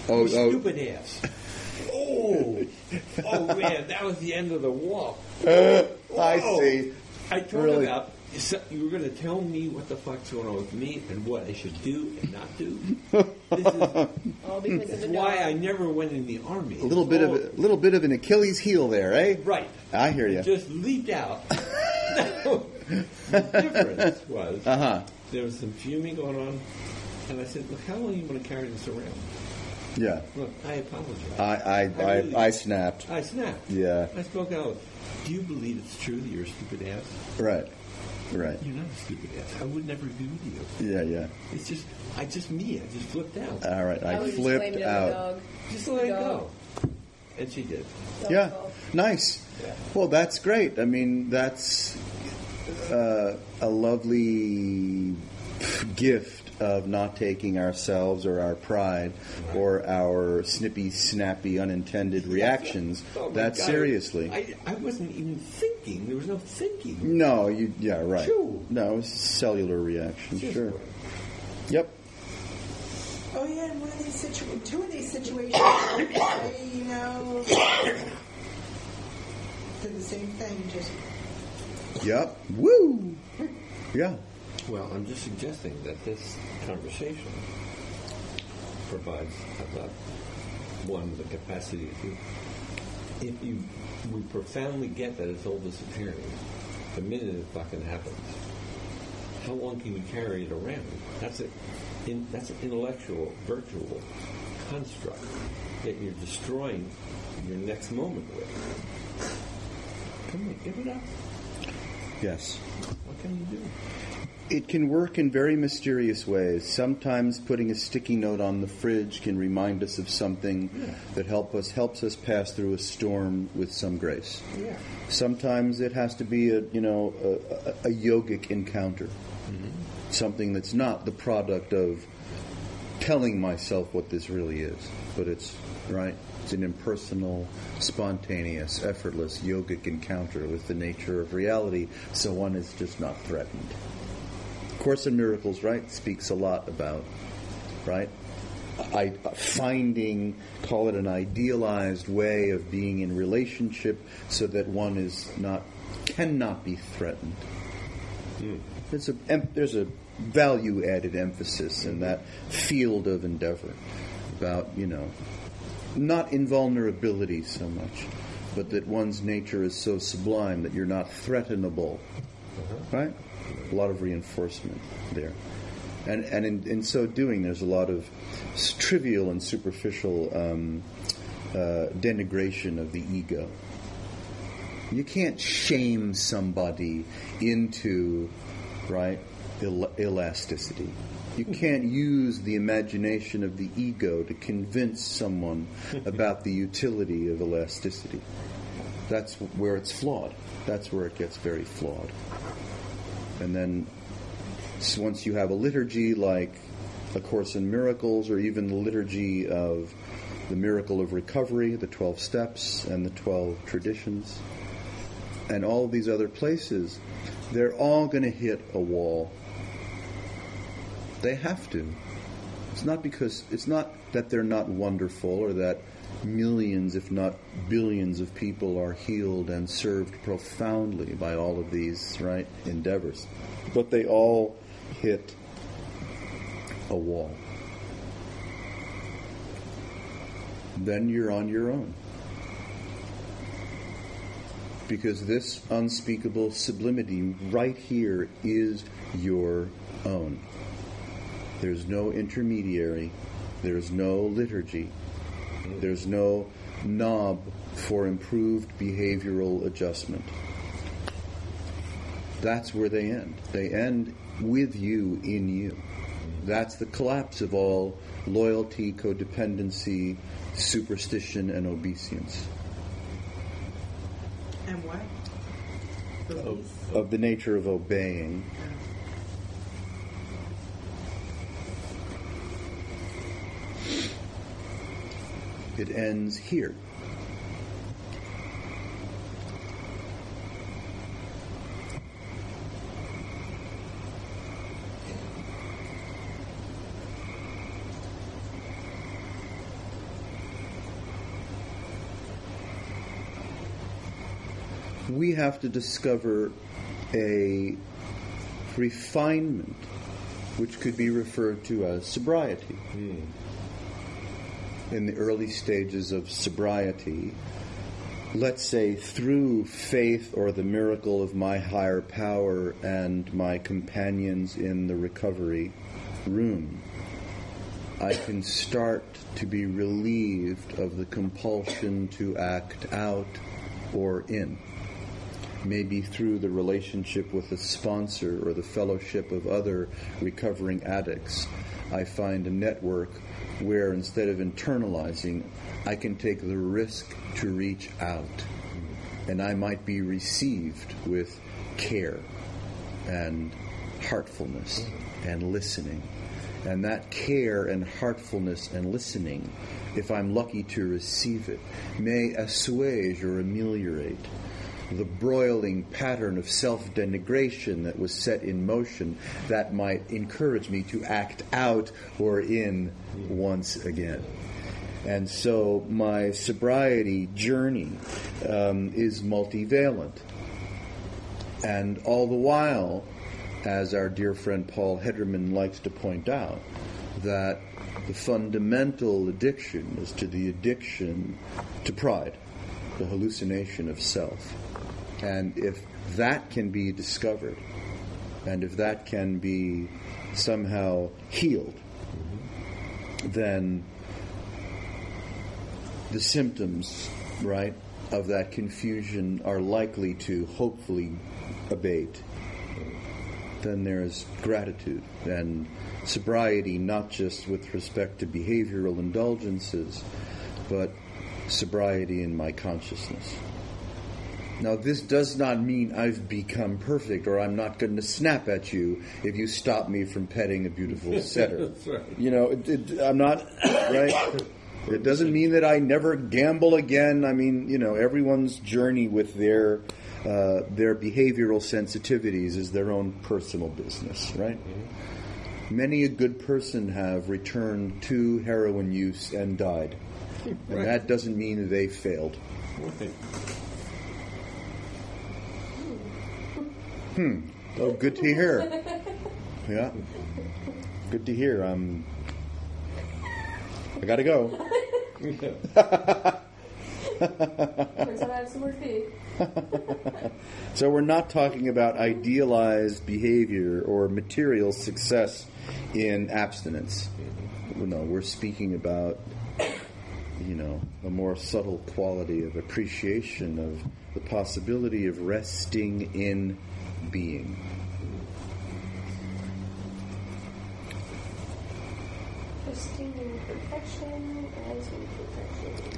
Oh, You oh. stupid ass. Oh, oh man, that was the end of the walk. I Whoa. see. I talked Really? about so you were going to tell me what the fuck's going on with me and what I should do and not do. This is All because of the why dog. I never went in the army. A little bit of a little bit of an Achilles heel there, eh? right. I hear you. Just leaped out. No. The difference was Uh huh. there was some fuming going on, and I said, "Look, how long are you going to carry this around?" Yeah. Look, I apologize. I I I I, really- I snapped. I snapped. Yeah. I spoke out. Do you believe it's true that you're a stupid ass? Right. Right. You're not a stupid ass. I would never be with you. Yeah. Yeah. It's just, I just me. I just flipped out. All right. I I would just blame flipped it on the out. dog. just let it dog. go. And she did. Dog's Yeah, fault. nice. Yeah. Well, that's great. I mean, that's uh, a lovely gift of not taking ourselves or our pride or our snippy, snappy, unintended reactions Oh, my that God. seriously. I, I wasn't even thinking. There was no thinking. No, you. Yeah, right. Sure. No, it's a cellular reaction. Just Sure. wait. Yep. Oh yeah, in one of these situ- two of these situations, I, you know, did the same thing. Just Yep. Woo. Yeah. Well, I'm just suggesting that this conversation provides about one the capacity to, if you we profoundly get that it's all disappearing, the minute it fucking happens, how long can you carry it around? That's it. In, that's an intellectual, virtual construct that you're destroying your next moment with. Come on, give it up. Yes. What can you do? It can work in very mysterious ways. Sometimes putting a sticky note on the fridge can remind us of something Yeah. that help us helps us pass through a storm with some grace. Yeah. Sometimes it has to be a you know a, a, a yogic encounter, something that's not the product of telling myself what this really is, but it's right. It's an impersonal, spontaneous, effortless yogic encounter with the nature of reality, so one is just not threatened. Course in Miracles, right, speaks a lot about, right, I, finding, call it an idealized way of being in relationship so that one is not, cannot be threatened. Mm. There's a, em- there's a value-added emphasis in that field of endeavor about, you know, not invulnerability so much, but that one's nature is so sublime that you're not threatenable, right? A lot of reinforcement there. And and in, in so doing, there's a lot of s- trivial and superficial um, uh, denigration of the ego. You can't shame somebody into, right, el- elasticity. You can't use the imagination of the ego to convince someone about the utility of elasticity. That's where it's flawed. That's where it gets very flawed. And then so once you have a liturgy like A Course in Miracles, or even the liturgy of the Miracle of Recovery, the twelve Steps, and the twelve Traditions, and all of these other places, they're all going to hit a wall. They have to. It's not because, it's not that they're not wonderful or that millions, if not billions of people are healed and served profoundly by all of these, right, endeavors. But they all hit a wall. Then you're on your own. Because this unspeakable sublimity right here is your own. There's no intermediary. There's no liturgy. There's no knob for improved behavioral adjustment. That's where they end. They end with you, in you. That's the collapse of all loyalty, codependency, superstition, and obeisance. and what? Belief. Of the nature of obeying. It ends here. we have to discover a refinement which could be referred to as sobriety. Mm. In the early stages of sobriety, let's say through faith or the miracle of my higher power and my companions in the recovery room, I can start to be relieved of the compulsion to act out or in. Maybe through the relationship with a sponsor or the fellowship of other recovering addicts, I find a network where instead of internalizing, I can take the risk to reach out. And I might be received with care and heartfulness and listening. And that care and heartfulness and listening, if I'm lucky to receive it, may assuage or ameliorate the broiling pattern of self-denigration that was set in motion that might encourage me to act out or in once again. And so my sobriety journey um, is multivalent. And all the while, as our dear friend Paul Hederman likes to point out, that the fundamental addiction is to the addiction to pride, the hallucination of self. And if that can be discovered, and if that can be somehow healed, then the symptoms, right, of that confusion are likely to hopefully abate. Then there's gratitude and sobriety, not just with respect to behavioral indulgences, but sobriety in my consciousness. Now, this does not mean I've become perfect or I'm not going to snap at you if you stop me from petting a beautiful setter. That's right. You know, it, it, I'm not, right? It doesn't mean that I never gamble again. I mean, you know, everyone's journey with their uh, their behavioral sensitivities is their own personal business, right? Mm-hmm. Many a good person have returned to heroin use and died. And Right. that doesn't mean they failed. Right. Hmm. Oh, good to hear. Yeah. Good to hear. I'm. I gotta go. Turns out I have some more feet. So we're not talking about idealized behavior or material success in abstinence. No, we're speaking about, you know, a more subtle quality of appreciation of the possibility of resting in being. Resting in perfection as imperfection.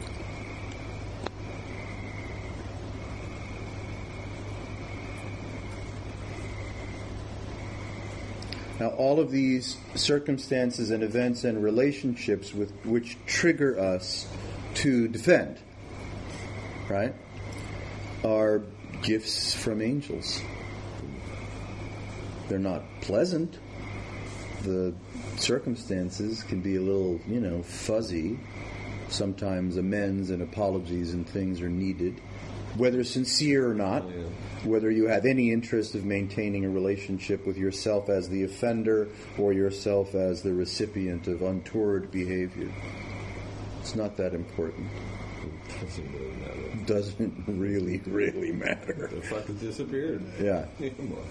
Now, all of these circumstances and events and relationships with which trigger us to defend, right, are gifts from angels. They're not pleasant. The circumstances can be a little, you know, fuzzy. Sometimes amends and apologies and things are needed, whether sincere or not. Yeah. Whether you have any interest of maintaining a relationship with yourself as the offender or yourself as the recipient of untoward behavior. It's not that important. Doesn't really matter. Doesn't really, really matter. The fuck has disappeared. Yeah. Come on.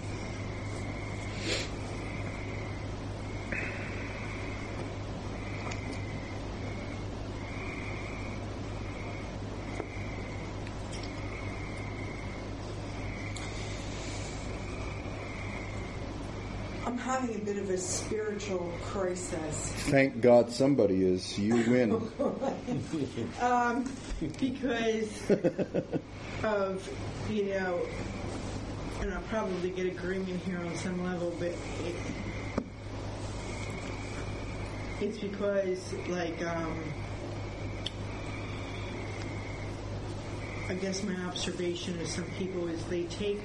I'm having a bit of a spiritual crisis. Thank God somebody is. You win. um, because of, you know, and I'll probably get agreement here on some level, but it, it's because, like, um, I guess my observation of some people is they take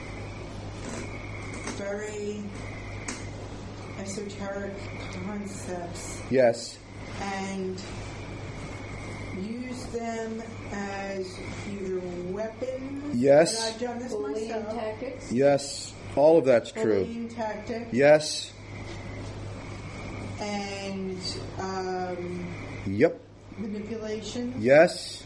very esoteric concepts Yes. and use them as either weapons Yes. And I've done this Bullying myself. tactics. Yes. All of that's true. Bullying tactic. Yes. And um, Yep. manipulation. Yes.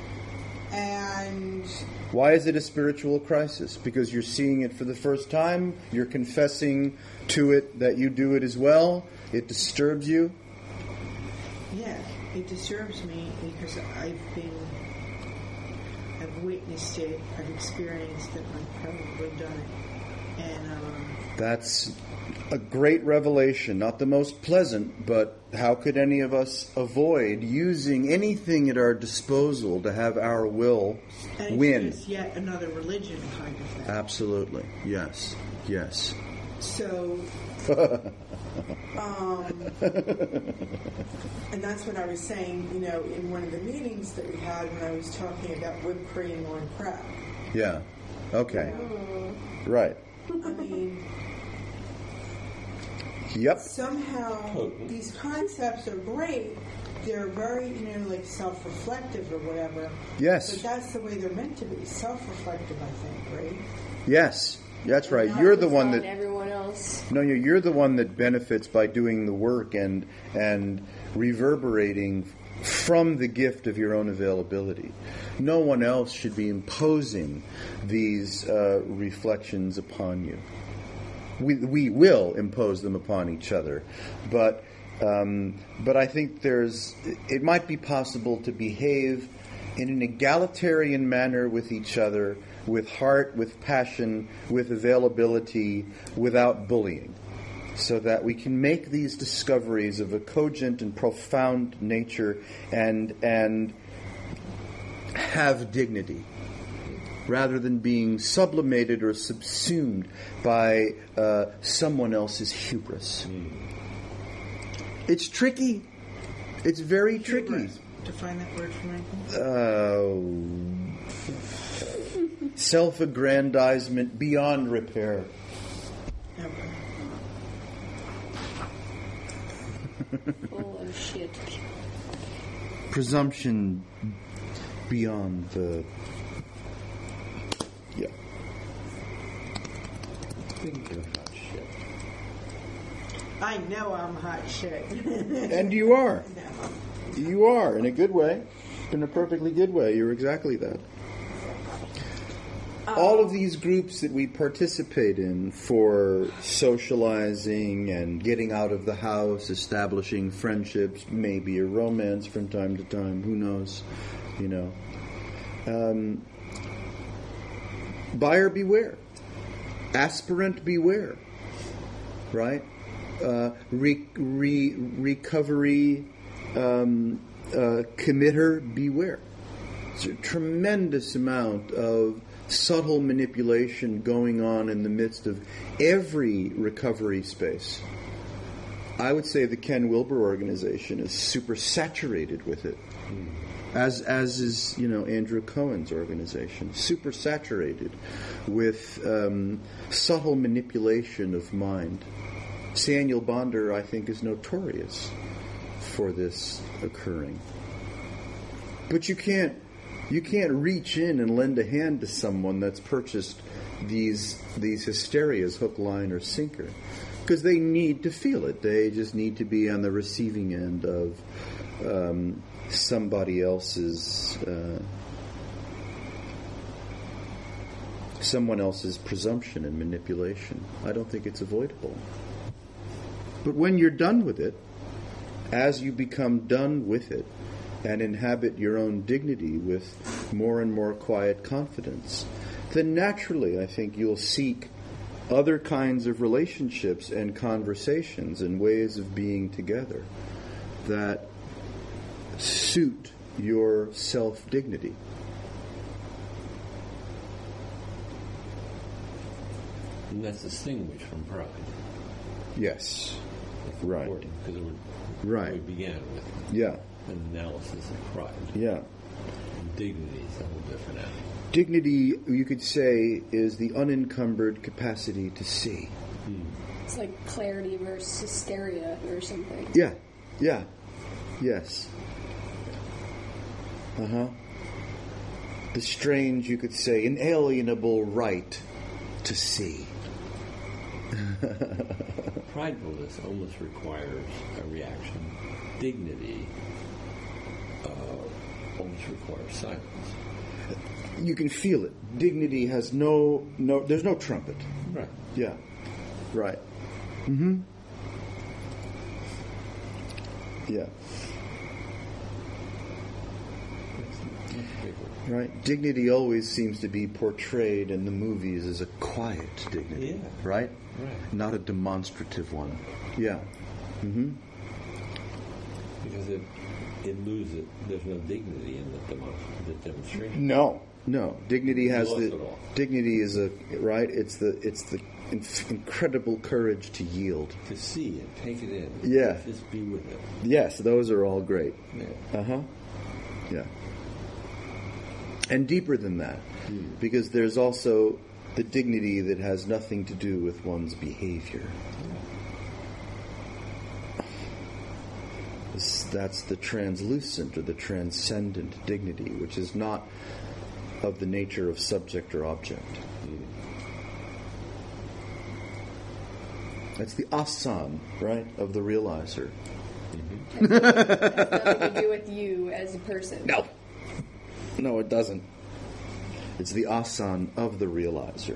And Why is it a spiritual crisis? Because you're seeing it for the first time. You're confessing to it that you do it as well. It disturbs you. yeah, it disturbs me because I've been, I've witnessed it, I've experienced it, I've probably done it. And um, That's a great revelation. Not the most pleasant, but how could any of us avoid using anything at our disposal to have our will and it's win? just yet another religion kind of thing. Absolutely. Yes. Yes. So, um, and that's what I was saying, you know, in one of the meetings that we had when I was talking about whipped cream on crack. Yeah. Okay. Right. I mean, Yep. somehow Potent. these concepts are great. They're very, you know, like self-reflective or whatever. Yes. But that's the way they're meant to be, self-reflective, I think, right? Yes. That's right. Not You're the focus one on that everyone else. No, you- you're the one that benefits by doing the work and and reverberating from the gift of your own availability. No one else should be imposing these uh, reflections upon you. We we will impose them upon each other, but um, but I think there's it might be possible to behave in an egalitarian manner with each other, with heart, with passion, with availability, without bullying, so that we can make these discoveries of a cogent and profound nature and and have dignity, rather than being sublimated or subsumed by uh, someone else's hubris. It's tricky. It's very tricky. Hubris. Define that word for me. Uh, self-aggrandizement beyond repair. Okay. Full of shit. Presumption beyond the... Yeah. Speaking of hot shit. I know I'm hot shit. And you are. You are, in a good way. In a perfectly good way. You're exactly that. All of these groups that we participate in for socializing and getting out of the house, establishing friendships, maybe a romance from time to time, who knows, you know. Um, buyer beware. Aspirant beware. Right? Uh, re, re, recovery um, uh, committer beware. It's a tremendous amount of subtle manipulation going on in the midst of every recovery space. I would say the Ken Wilber organization is super saturated with it, mm. as as is you know Andrew Cohen's organization, super saturated with um, subtle manipulation of mind. Samuel Bonder, I think, is notorious for this occurring. But you can't you can't reach in and lend a hand to someone that's purchased these these hysterias, hook, line, or sinker, because they need to feel it. They just need to be on the receiving end of um, somebody else's uh, someone else's presumption and manipulation. I don't think it's avoidable. But when you're done with it, as you become done with it, and inhabit your own dignity with more and more quiet confidence, then naturally I think you'll seek other kinds of relationships and conversations and ways of being together that suit your self-dignity. And that's distinguished from pride. Yes. That's Right. important, because Right. we began with Yeah. an analysis of pride. Yeah. And dignity is a whole different animal. Dignity, you could say, is the unencumbered capacity to see. It's like clarity versus hysteria or something. Yeah. Yeah. Yes. Uh-huh. the strange, you could say, inalienable right to see. Pridefulness almost requires a reaction. Dignity uh, almost requires silence. You can feel it. Dignity has no, no, there's no trumpet. Right. Yeah. Right. Mm-hmm. Yeah. That's much bigger. Right. Dignity always seems to be portrayed in the movies as a quiet dignity. Yeah. Right? Right. Not a demonstrative one. Yeah. Mm-hmm. Because it it loses. There's no dignity in the, demo, the demonstration. No. No. Dignity has lost the it all. dignity is a right. It's the it's the inf- incredible courage to yield. To see it, take it in. Yeah. Just be with it. Yes, those are all great. Yeah. Uh huh. Yeah. And deeper than that, Hmm. because there's also the dignity that has nothing to do with one's behavior. This- That's the translucent or the transcendent dignity, which is not of the nature of subject or object. That's the asan, right, of the realizer. Has nothing to do with you as a person. No. No, it doesn't. It's the asan of the realizer.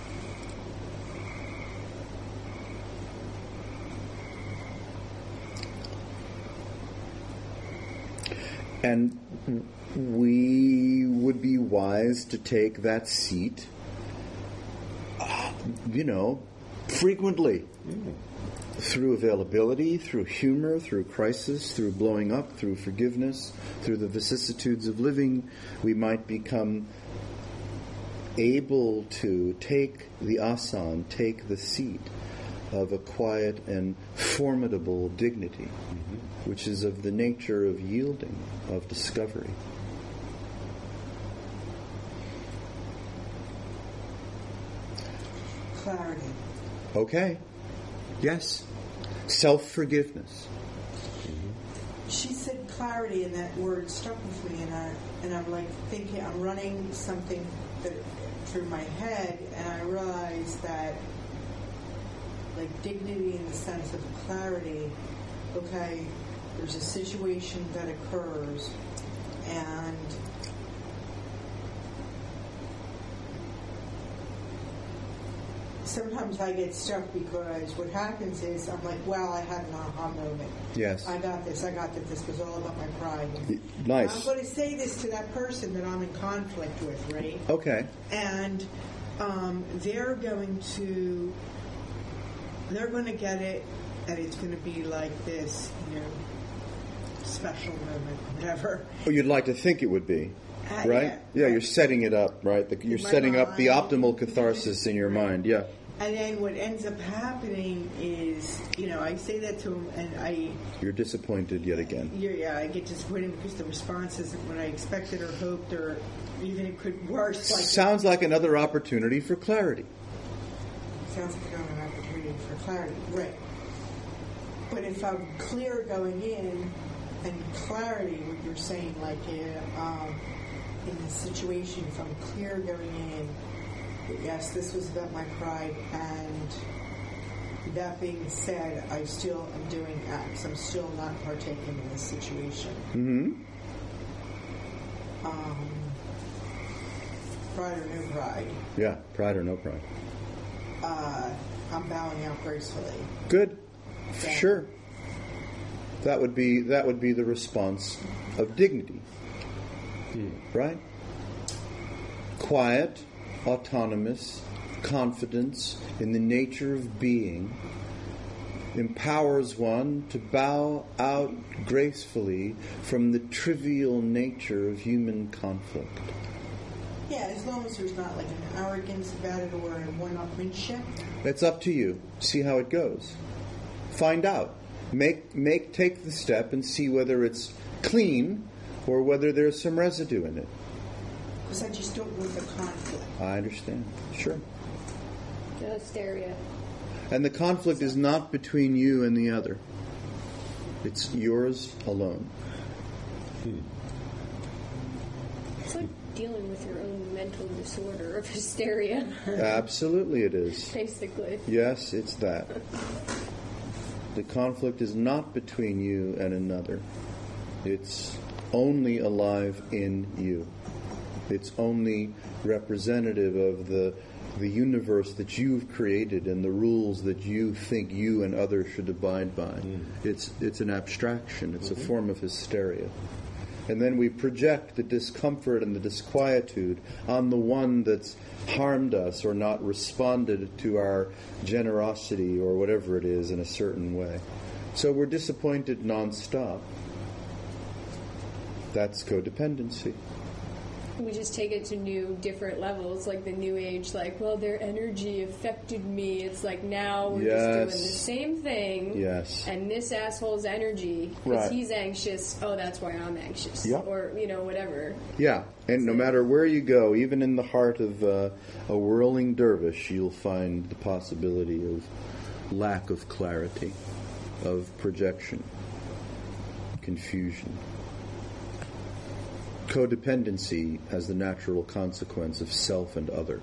And we would be wise to take that seat, uh, you know, frequently. Through availability, through humor, through crisis, through blowing up, through forgiveness, through the vicissitudes of living, we might become able to take the asan, take the seat of a quiet and formidable dignity, mm-hmm. which is of the nature of yielding, of discovery. Clarity. Okay. Yes. Self-forgiveness. She said clarity, and that word stuck with me, and I and I'm like thinking, I'm running something that, through my head, and I realized that, like, dignity in the sense of clarity. Okay, there's a situation that occurs, and sometimes I get stuck because what happens is I'm like, well, I had an aha moment. Yes. I got this. I got that this was all about my pride. Y- nice. I'm going to say this to that person that I'm in conflict with, right? Okay. And um, they're going to, they're going to get it, and it's going to be like this, you know, special moment, whatever. Oh, you'd like to think it would be, Uh, right? yeah. Yeah, you're setting it up, right? The, you're In my setting up the mind. optimal catharsis in your mind. Yeah. And then what ends up happening is, you know, I say that to them, and I, You're disappointed yet again. yeah, yeah, I get disappointed because the response isn't what I expected or hoped, or even it could worse. Like Sounds like another opportunity for clarity. sounds like I have an opportunity for clarity, right? But if I'm clear going in, and clarity, what you're saying, like uh, um, in the situation, if I'm clear going in. Yes, this was about my pride, and that being said, I still am doing acts. I'm still not partaking in this situation. Mm-hmm. Um, pride or no pride, Yeah, pride or no pride. uh, I'm bowing out gracefully. Good. Yeah. Sure. That would be that would be the response of dignity. Right? Quiet, autonomous, confidence in the nature of being empowers one to bow out gracefully from the trivial nature of human conflict. Yeah, as long as there's not like an arrogance about it or a one-upmanship. It's up to you. See how it goes. Find out. Make make take the step and see whether it's clean or whether there's some residue in it. Because I just don't want the conflict. I understand. Sure. The hysteria. And the conflict is not between you and the other. It's yours alone. It's like dealing with your own mental disorder of hysteria, Absolutely it is. basically. Yes, it's that. The conflict is not between you and another. It's only alive in you. It's only representative of the the universe that you've created and the rules that you think you and others should abide by. Mm. It's it's an abstraction. It's mm-hmm. a form of hysteria. And then we project the discomfort and the disquietude on the one that's harmed us or not responded to our generosity or whatever it is in a certain way. So we're disappointed nonstop. That's codependency. We just take it to new, different levels, like the New Age, like, well, their energy affected me. It's like now we're yes. just doing the same thing. Yes. And this asshole's energy, because right. he's anxious, oh, that's why I'm anxious. Yep. Or, you know, whatever. Yeah, and so, no matter where you go, even in the heart of uh, a whirling dervish, you'll find the possibility of lack of clarity, of projection, confusion. Codependency as the natural consequence of self and other.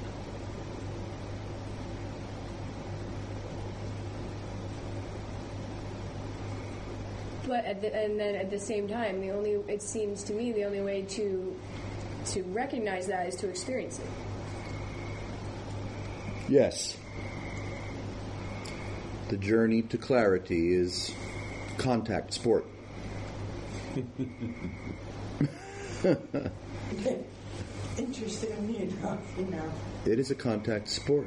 But at the, and then at the same time, the only it seems to me the only way to to recognize that is to experience it. Yes. The journey to clarity is contact sport. Interestingly enough, you know. It is a contact sport.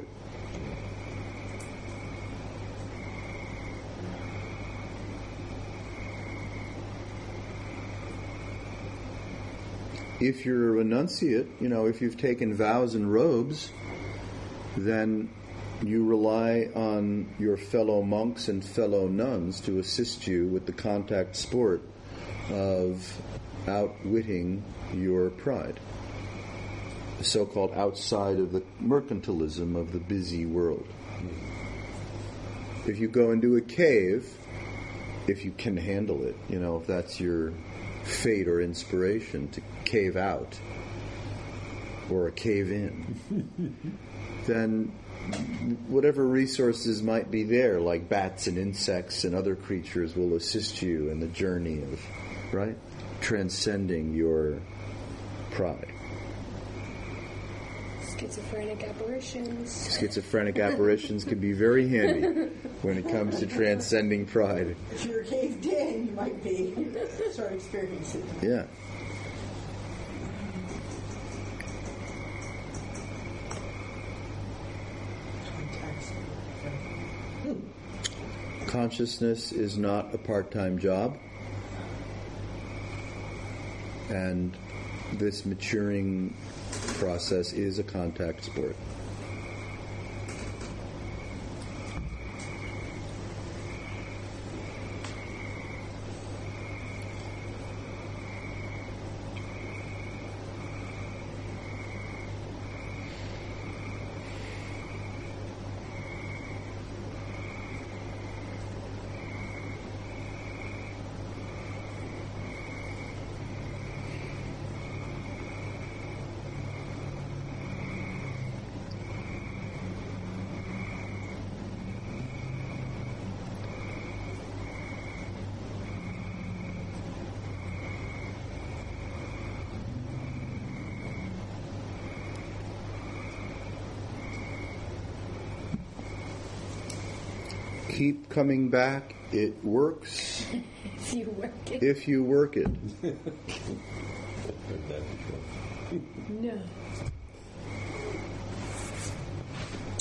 If you're a renunciate, you know, if you've taken vows and robes, then you rely on your fellow monks and fellow nuns to assist you with the contact sport of outwitting your pride, the so-called outside of the mercantilism of the busy world. If you go into a cave, if you can handle it, you know, if that's your fate or inspiration to cave out or a cave in, then whatever resources might be there, like bats and insects and other creatures, will assist you in the journey of, right? Transcending your pride. Schizophrenic apparitions. Schizophrenic apparitions can be very handy when it comes to transcending pride. If you're caved in, you might be start experiencing it. Yeah. Consciousness is not a part-time job. And this maturing process is a contact sport. Keep coming back. It works. If you work it. If you work it. No.